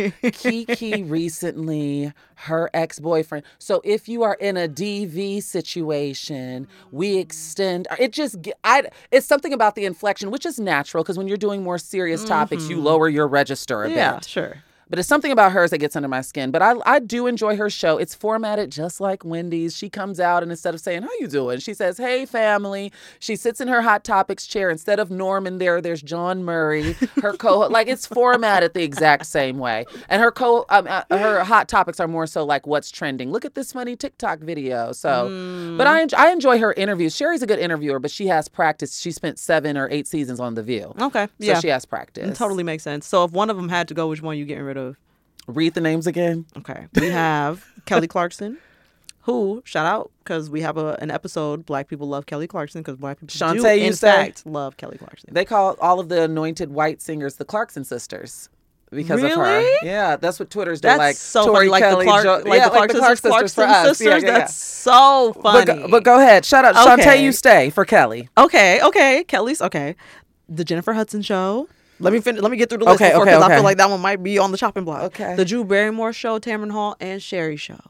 Keke recently, her ex-boyfriend. So if you are in a D V situation, we extend, it just, I, it's something about the inflection, which is natural because when you're doing more serious topics, mm-hmm. you lower your register a yeah, bit. Yeah, sure. But it's something about hers that gets under my skin. But I I do enjoy her show. It's formatted just like Wendy's. She comes out and instead of saying, how you doing? She says, hey, family. She sits in her Hot Topics chair. Instead of Norman there, there's John Murray. Her co like it's formatted the exact same way. And her co um, uh, her Hot Topics are more so like what's trending. Look at this funny TikTok video. So, mm. but I, I enjoy her interviews. Sherry's a good interviewer, but she has practice. She spent seven or eight seasons on The View. Okay. So yeah. she has practice. It totally makes sense. So if one of them had to go, which one are you getting rid of? Read the names again. Okay. We have Kelly Clarkson, who, shout out, because we have a, an episode, Black People Love Kelly Clarkson, because Black people Shantae, do, in you say? fact, love Kelly Clarkson. They call all of the anointed white singers the Clarkson sisters because really? of her. Yeah, that's what Twitter's doing. That's like so Tori funny. Like Kelly, the Clark, jo- like yeah, the Clark, like the Clark sisters, Clarkson for us. sisters. Yeah, yeah, That's so funny. But, but go ahead. Shout out. Okay. Shantae, you stay for Kelly. Okay, okay. Kelly's, okay. The Jennifer Hudson Show. Let me finish. Let me get through the list okay, because okay, okay. I feel like that one might be on the chopping block. Okay. The Drew Barrymore Show, Tamron Hall, and Sherry Show.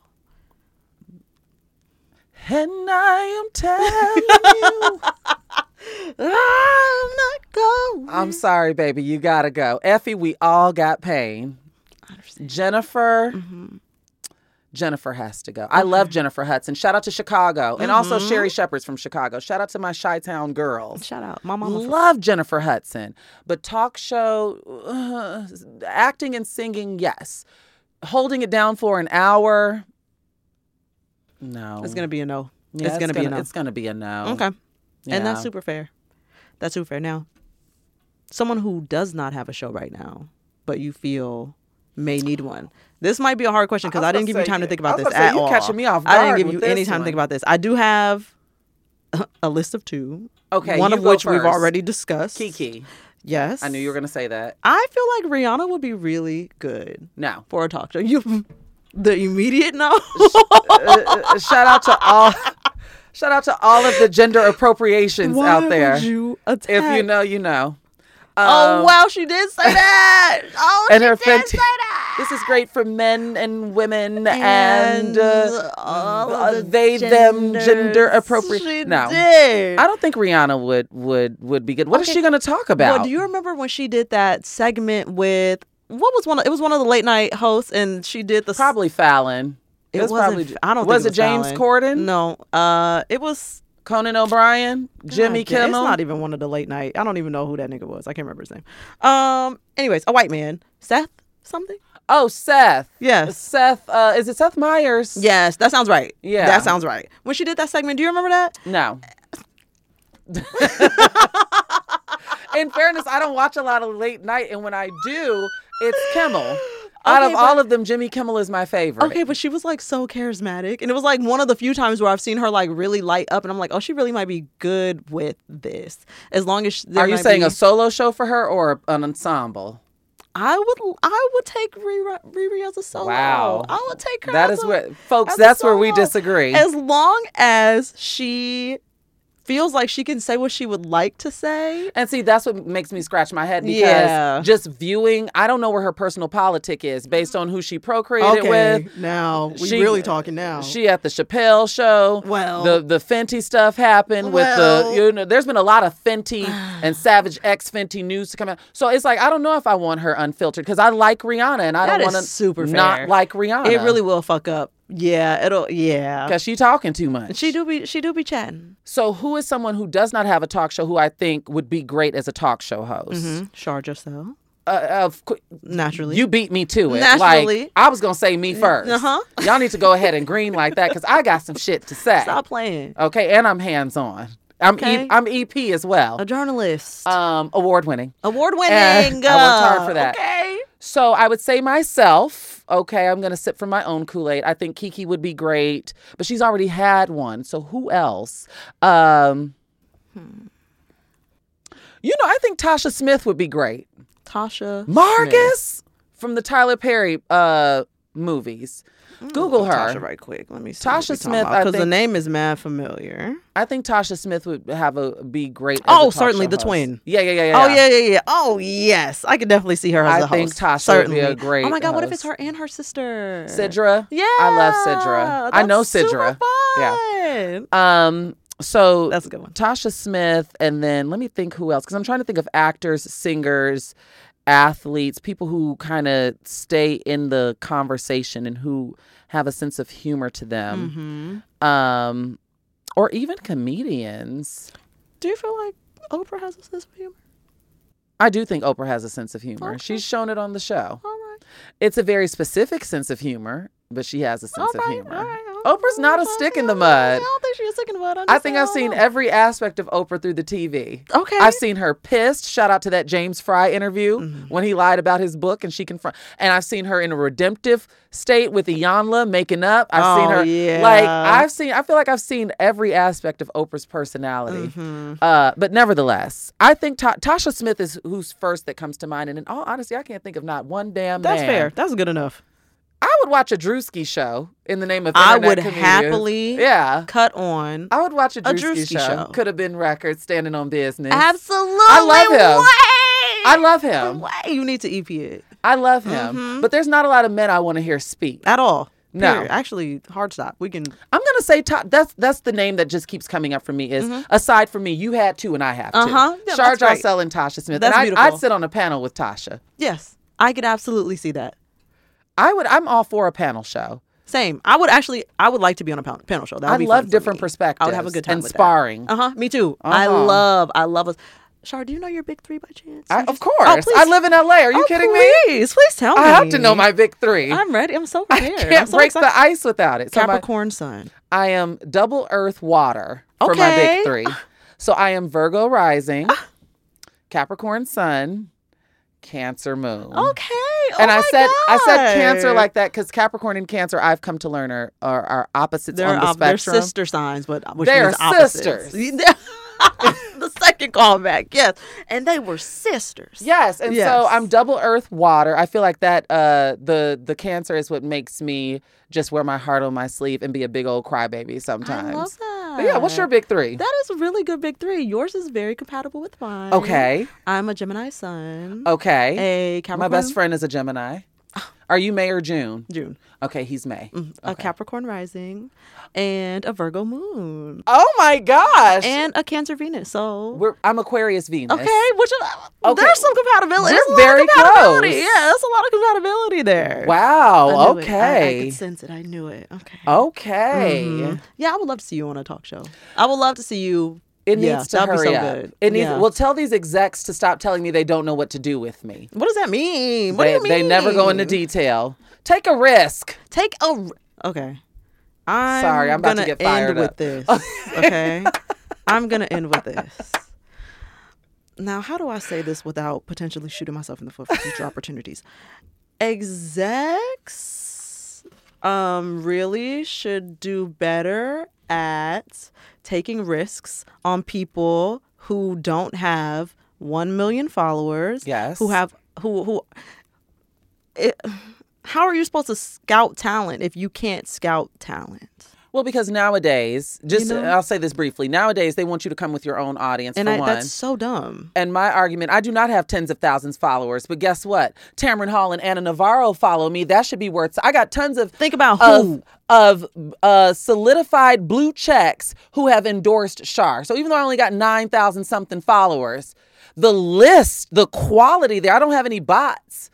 And I am telling you, I'm not going. I'm sorry, baby. You gotta go. Effie, we all got pain. I understand. Jennifer. Mm-hmm. Jennifer has to go. I okay. love Jennifer Hudson. Shout out to Chicago. And mm-hmm. also Sherry Shepherd's from Chicago. Shout out to my Chi-Town girls. Shout out. My mama. Love from- Jennifer Hudson. But talk show, uh, acting and singing, yes. Holding it down for an hour, no. It's going to be a no. Yeah, it's going to be a no. It's going to be a no. Okay. Yeah. And that's super fair. That's super fair. Now, someone who does not have a show right now, but you feel may need one. This might be a hard question because I, I didn't give you time to think about this at all. Catching me off guard I didn't give you any time one. to think about this. I do have a list of two. Okay, one you of go which first. we've already discussed. Keke. Yes. I knew you were going to say that. I feel like Rihanna would be really good. No. For a talk show. You, the immediate no. uh, shout out to all. Shout out to all of the gender appropriations Why out there. Would you attack? If you know, you know. Um, oh wow, she did say that. Oh, and she her did fant- say that. This is great for men and women and, and uh, all uh, the they genders. them gender appropriate. She no, did. I don't think Rihanna would would would be good. What okay. is she going to talk about? Well, do you remember when she did that segment with what was one? Of, it was one of the late night hosts, and she did the probably Fallon. It, it was wasn't. probably. I don't. Was think it, it was James Fallon. Corden? No. Uh, it was. Conan O'Brien, Jimmy God, Kimmel. It's not even one of the late night. I don't even know who that nigga was. I can't remember his name. Um. Anyways, a white man, Seth something. Oh, Seth. Yes. Seth, uh, is it Seth Meyers? Yes, that sounds right. Yeah. That sounds right. When she did that segment, do you remember that? No. In fairness, I don't watch a lot of late night, and when I do, it's Kimmel. Out Okay, of all but- of them, Jimmy Kimmel is my favorite. Okay, but she was like so charismatic. And it was like one of the few times where I've seen her like really light up. And I'm like, oh, she really might be good with this. As long as there Are you might saying be- a solo show for her or an ensemble? I would I would take Riri, Riri as a solo. Wow. I would take her That as is a, where, folks, as a that's where we solo. disagree. As long as she feels like she can say what she would like to say. And see, that's what makes me scratch my head because Yeah. just viewing, I don't know where her personal politic is based on who she procreated Okay, with. now we She- really talking now. She at the Chappelle show. Well. the the Fenty stuff happened with Well. the, you know, there's been a lot of Fenty and Savage X Fenty news to come out. So it's like, I don't know if I want her unfiltered because I like Rihanna and I That don't is want to super not fair. like Rihanna. It really will fuck up. Yeah, it'll. Yeah, because she talking too much. she do be she do be chatting. So who is someone who does not have a talk show who I think would be great as a talk show host? Mm-hmm. Sharja so Uh, of cou- naturally. You beat me to it. Naturally. Like, I was going to say me first. Uh-huh. Y'all need to go ahead and green like that because I got some shit to say. Stop playing. Okay, and I'm hands-on. I'm Okay. e- I'm E P as well. A journalist, Um, award-winning. award Uh, winning. I worked hard for that. Okay. So I would say myself, okay, I'm going to sip from my own Kool-Aid. I think Kiki would be great, but she's already had one. So who else? Um, Hmm. You know, I think Tasha Smith would be great. Tasha Marcus from the Tyler Perry uh, movies. Google her. Tasha right quick. Let me see. Tasha Smith, I because the think- name is mad familiar. I think Tasha Smith would have a be great. As Oh, a talk certainly, show the host. twin. Yeah, yeah, yeah, yeah. Oh yeah, yeah, yeah. Oh yes, I could definitely see her as I a think host. Tasha would be certainly. a great Oh my god, what if it's host. her and her sister? Sidra. Yeah, I love Sidra. I know that's super Sidra. fun. Yeah. Um. So That's a good one. Tasha Smith, and then let me think who else, because I'm trying to think of actors, singers, athletes, people who kind of stay in the conversation and who have a sense of humor to them, Mm-hmm. um, or even comedians. Do you feel like Oprah has a sense of humor? I do think Oprah has a sense of humor. Okay. She's shown it on the show. All right. It's a very specific sense of humor, but she has a sense All of right, humor. all right. Oprah's not a stick in the I mud. don't think she's a stick in the mud. I think I've seen every aspect of Oprah through the T V. Okay. I've seen her pissed. Shout out to that James Fry interview Mm-hmm. when he lied about his book and she confront. And I've seen her in a redemptive state with Iyanla making up. I've seen Oh, her yeah. like I've seen. I feel like I've seen every aspect of Oprah's personality. Mm-hmm. Uh, but nevertheless, I think Ta- Tasha Smith is who's first that comes to mind. And in all honesty, I can't think of not one damn That's man. fair. That's good enough. I would watch a Drewski show in the name of I internet would comedians. happily Yeah. cut on. I would watch a Drewski, Drewski show. show. Could have been Records, Standing on Business. Absolutely. I love him. Way. I love him. Way. You need to E P it I love him. Mhm. But there's not a lot of men I want to hear speak. at all. No. Period. Actually, hard stop. We can. I'm gonna say Ta- that's that's the name that just keeps coming up for me. Is aside from me, you had two and I have two. Uh-huh. Yeah, Shar that's right. Jossell and Tasha Smith. That's and I, beautiful. I'd sit on a panel with Tasha. Yes, I could absolutely see that. I would. I'm all for a panel show. Same. I would actually. I would like to be on a pan- panel show. That would I be love fun for different me. perspectives. I would have a good time and with sparring. Uh huh. Me too. I Uh-huh. love. I love us. Shar, do you know your big three by chance? I, You of just- course. Oh, please. I live in L A. Are you Oh, kidding me? Please, please tell me. I have to know my big three. I'm ready. I'm so I prepared. can't I'm so break excited. the ice without it. So my- Capricorn sun. I am double earth water for my Okay. big three. So I am Virgo rising, Capricorn sun, Cancer moon. Okay. Oh And I my said I said God. Cancer like that because Capricorn and Cancer I've come to learn are are, are opposites They're, on the op- they're spectrum. sister signs, but which They means are opposites. sisters. The second callback, yes, and they were sisters. Yes, and Yes. so I'm double earth water. I feel like that uh the the Cancer is what makes me just wear my heart on my sleeve and be a big old crybaby sometimes. I love that. But yeah, what's your big three? That is a really good big three. Yours is very compatible with mine. Okay. I'm a Gemini sun. Okay. A Capricorn. My best friend is a Gemini. Are you May or June? June. Okay, he's May. A Okay. Capricorn rising, and a Virgo moon, Oh my gosh. and a Cancer Venus. So We're, I'm Aquarius Venus. okay, which uh, Okay. there's some compatibility. We're There's a lot very of compatibility. close. Yeah, there's a lot of compatibility there. Wow. I knew it. I- I, Okay. could sense it. I knew it. Okay. Okay. Mhm. Yeah, I would love to see you on a talk show. I would love to see you It Yeah, needs to that'd be hurry so up. good. It needs. Yeah. Well, tell these execs to stop telling me they don't know what to do with me. What does that mean? What they, do you mean? They never go into detail. Take a risk. Take a. r- Okay. I'm Sorry, I'm about gonna to get fired end up. with this. Okay. I'm gonna end with this. Now, how do I say this without potentially shooting myself in the foot for future opportunities? Execs um, really should do better at taking risks on people who don't have one million followers. Yes. Who have who who. It, how are you supposed to scout talent if you can't scout talent? Well, because nowadays, just You know? I'll say this briefly. Nowadays, they want you to come with your own audience And for I, one. that's so dumb. And my argument, I do not have tens of thousands followers, but guess what? Tamron Hall and Anna Navarro follow me. That should be worth. I got tons of Think about of, who. of uh, solidified blue checks who have endorsed Shar. So even though I only got nine thousand something followers, the list, the quality there, I don't have any bots.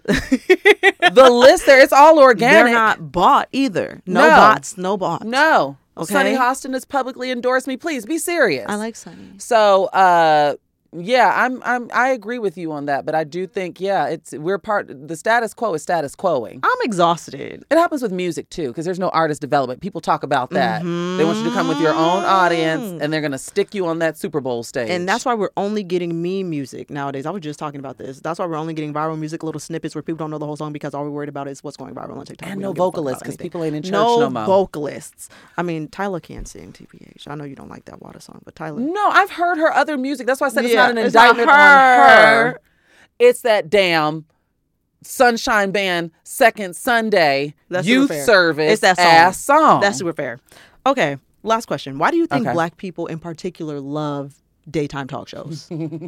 The list there, it's all organic. They're not bought either. No, No. bots, no bots. No. Okay. Sonny Hostin has publicly endorsed me. Please be serious. I like Sonny. So, uh, yeah, I'm, I'm, I agree with you on that, but I do think, yeah, it's we're part. The status quo is status quoing. I'm exhausted. It happens with music too, because there's no artist development. People talk about that. They want you to come with your own audience, and they're gonna stick you on that Super Bowl stage. And that's why we're only getting meme music nowadays. I was just talking about this. That's why we're only getting viral music, little snippets where people don't know the whole song because all we're worried about is what's going viral on TikTok. and We no don't give a fuck vocalists, about because anything. people ain't in church no, no more. vocalists. I mean, Tyler can sing, T B H. I know you don't like that Water song, but Tyler. No, I've heard her other music. That's why I said it's Yeah, not an it's not indictment on her. her. It's that damn Sunshine Band Second Sunday That's super youth fair. service It's that song. ass song. That's super fair. Okay, last question. Why do you think Okay. black people in particular love daytime talk shows?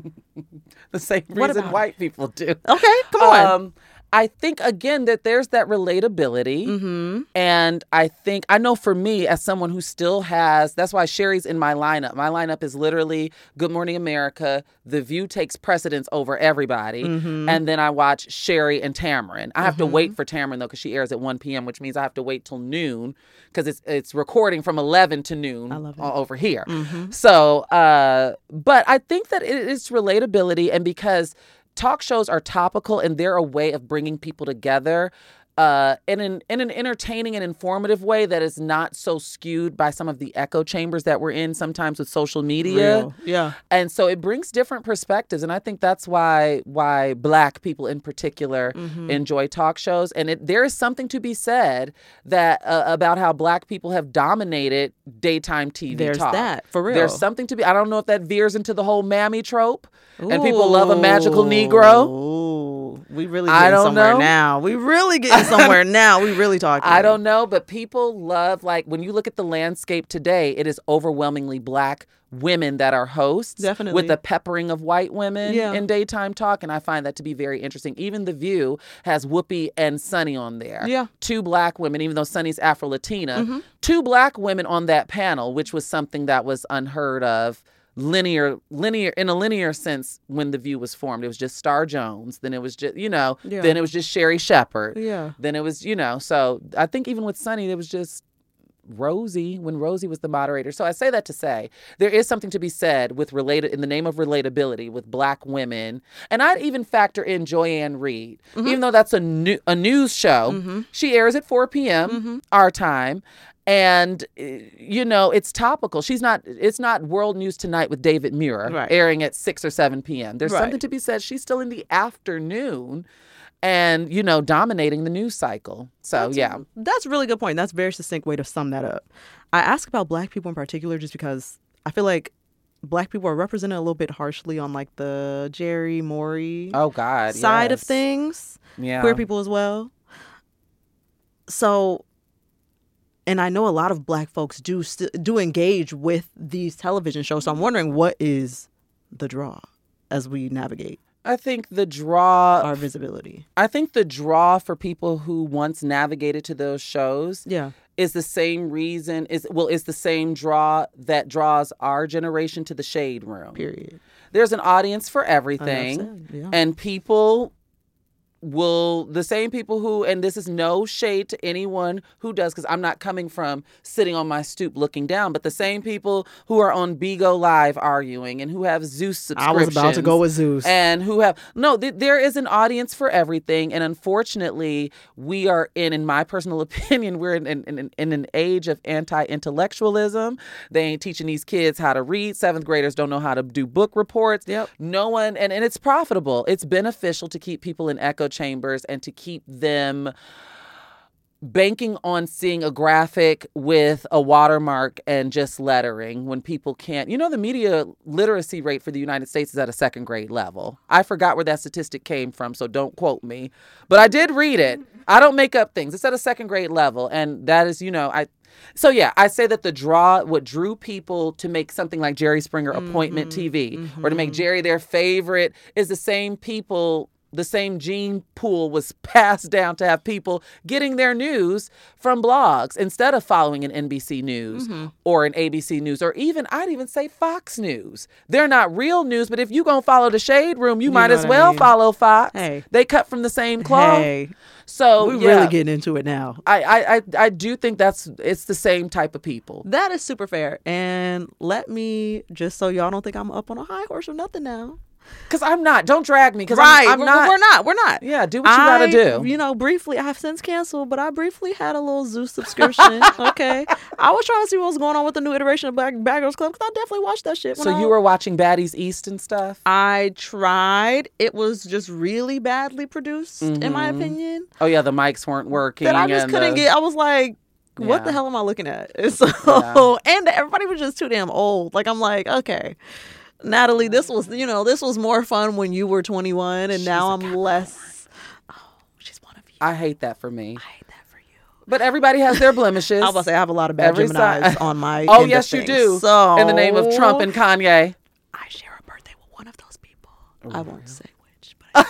the same What reason about white people do. Okay, come on. Um, I think, again, that there's that relatability. Mm-hmm. And I think, I know for me, as someone who still has, that's why Sherry's in my lineup. My lineup is literally Good Morning America. The View takes precedence over everybody. Mm-hmm. And then I watch Sherry and Tamron. I have Mhm. to wait for Tamron, though, because she airs at one p.m., which means I have to wait till noon because it's it's recording from eleven to noon I love it. o- over here. Mhm. So, uh, but I think that it is relatability, and because talk shows are topical and they're a way of bringing people together uh, in an in an entertaining and informative way that is not so skewed by some of the echo chambers that we're in sometimes with social media. Real. Yeah. And so it brings different perspectives, and I think that's why why Black people in particular Mhm. enjoy talk shows. And it, there is something to be said that uh, about how Black people have dominated daytime T V There's talk. that, for real. There's something to be. I don't know if that veers into the whole mammy trope, and people love a magical Negro. Ooh, we really I getting don't somewhere know. now. We really getting somewhere now. We really talking. I don't know, but people love, like, when you look at the landscape today, it is overwhelmingly Black women that are hosts. Definitely. With the peppering of white women Yeah. in daytime talk. And I find that to be very interesting. Even The View has Whoopi and Sunny on there. Yeah. Two Black women, even though Sunny's Afro-Latina. Mhm. Two Black women on that panel, which was something that was unheard of. Linear, linear, in a linear sense, when The View was formed, it was just Star Jones. Then it was just, you know, Yeah. then it was just Sherry Shepherd. Yeah. Then it was, you know, so I think even with Sunny, it was just Rosie when Rosie was the moderator. So I say that to say there is something to be said with related in the name of relatability with Black women. And I'd even factor in Joyanne Reed, Mhm. even though that's a new, a news show. Mhm. She airs at four p.m. Mhm. our time. And, uh, you know, it's topical. She's not, it's not World News Tonight with David Muir Right. airing at six or seven p.m. There's Right. something to be said. She's still in the afternoon and, you know, dominating the news cycle. So, That's, yeah. That's a really good point. That's a very succinct way to sum that up. I ask about Black people in particular just because I feel like Black people are represented a little bit harshly on like the Jerry Maury Oh, God. side of yes. things. Yeah. Queer people as well. So, and I know a lot of Black folks do st- do engage with these television shows. So I'm wondering, what is the draw as we navigate I think the draw, our visibility? I think the draw for people who once navigated to those shows Yeah. is the same reason, is well, is the same draw that draws our generation to the Shade Room. Period. There's an audience for everything. Enough said, yeah. And people will, the same people who, and this is no shade to anyone who does, because I'm not coming from sitting on my stoop looking down, but the same people who are on Bigo Live arguing and who have Zeus subscriptions. I was about to go with Zeus. And who have, no, th- there is an audience for everything. And unfortunately, we are in, in my personal opinion, we're in, in, in, in an age of anti-intellectualism. They ain't teaching these kids how to read. Seventh graders don't know how to do book reports. Yep. No one, and, and it's profitable. It's beneficial to keep people in echo chambers and to keep them banking on seeing a graphic with a watermark and just lettering when people can't. You know, the media literacy rate for the United States is at a second grade level. I forgot where that statistic came from, so don't quote me. But I did read it. I don't make up things. It's at a second grade level. And that is, you know, I... So, yeah, I say that the draw, what drew people to make something like Jerry Springer Appointment mm-hmm, T V mm-hmm. or to make Jerry their favorite is the same people, the same gene pool was passed down to have people getting their news from blogs instead of following an N B C News mm-hmm. or an A B C News or even, I'd even say Fox News. They're not real news, but if you're going to follow the Shade Room, you, you might as well I mean. follow Fox. Hey. They cut from the same cloth. Hey. So we're yeah, really getting into it now. I, I, I, I do think that's it's the same type of people. That is super fair. And let me, just so y'all don't think I'm up on a high horse or nothing now. Because I'm not. Don't drag me. Because right. I'm, I'm we're, not. We're not. We're not. Yeah, do what you got to do. You know, briefly, I have since canceled, but I briefly had a little Zeus subscription. Okay. I was trying to see what was going on with the new iteration of Bad, Bad Girls Club because I definitely watched that shit. When so I, you were watching Baddies East and stuff? I tried. It was just really badly produced, mm-hmm. in my opinion. Oh, yeah. The mics weren't working. That I just couldn't the... get. I was like, what yeah. the hell am I looking at? So, yeah. And everybody was just too damn old. Like, I'm like, okay. Natalie, this was, you know, this was more fun when you were twenty-one, and she's now I'm less. Oh, she's one of you. I hate that for me. I hate that for you. But everybody has their blemishes. I was about to say, I have a lot of bad Every Geminis si- on my Oh, yes, you do. So, in the name of Trump and Kanye. I share a birthday with one of those people. Ooh. I won't say which, but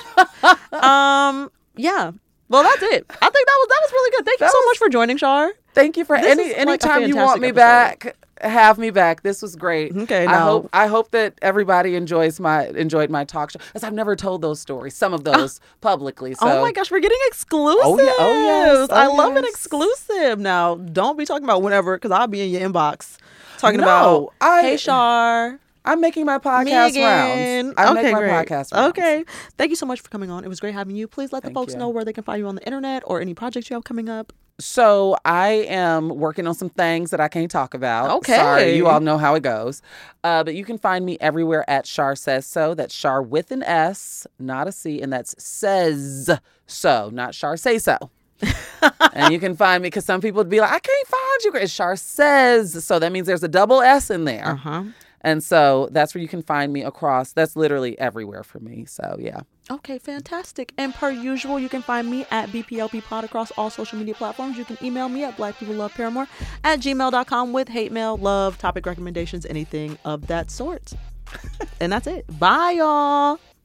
I um, yeah. Well, that's it. I think that was that was really good. Thank that you so was, much for joining, Shar. Thank you for this any anytime like you want me episode. back. Have me back. This was great. Okay, I now. hope I hope that everybody enjoys my enjoyed my talk show, because I've never told those stories. Some of those oh. publicly. So. Oh my gosh, we're getting exclusive. Oh yeah. Oh yes. Oh, I love yes. an exclusive. Now, don't be talking about whenever, because I'll be in your inbox talking no, about. I, hey, Shar. I'm making my podcast rounds. I okay, make my great. podcast rounds. Okay. Thank you so much for coming on. It was great having you. Please let Thank the folks you. know where they can find you on the internet or any projects you have coming up. So I am working on some things that I can't talk about. Okay. Sorry, you all know how it goes. Uh, but you can find me everywhere at Shar Says So. That's Shar with an S, not a C, and that's Says So, not Shar Say So. And you can find me, because some people would be like, I can't find you. It's Shar Says So. That means there's a double S in there. Uh-huh. And so that's where you can find me across. That's literally everywhere for me. So, yeah. Okay, fantastic. And per usual, you can find me at B P L P Pod across all social media platforms. You can email me at blackpeopleloveparamore at gmail dot com with hate mail, love, topic recommendations, anything of that sort. And that's it. Bye, y'all.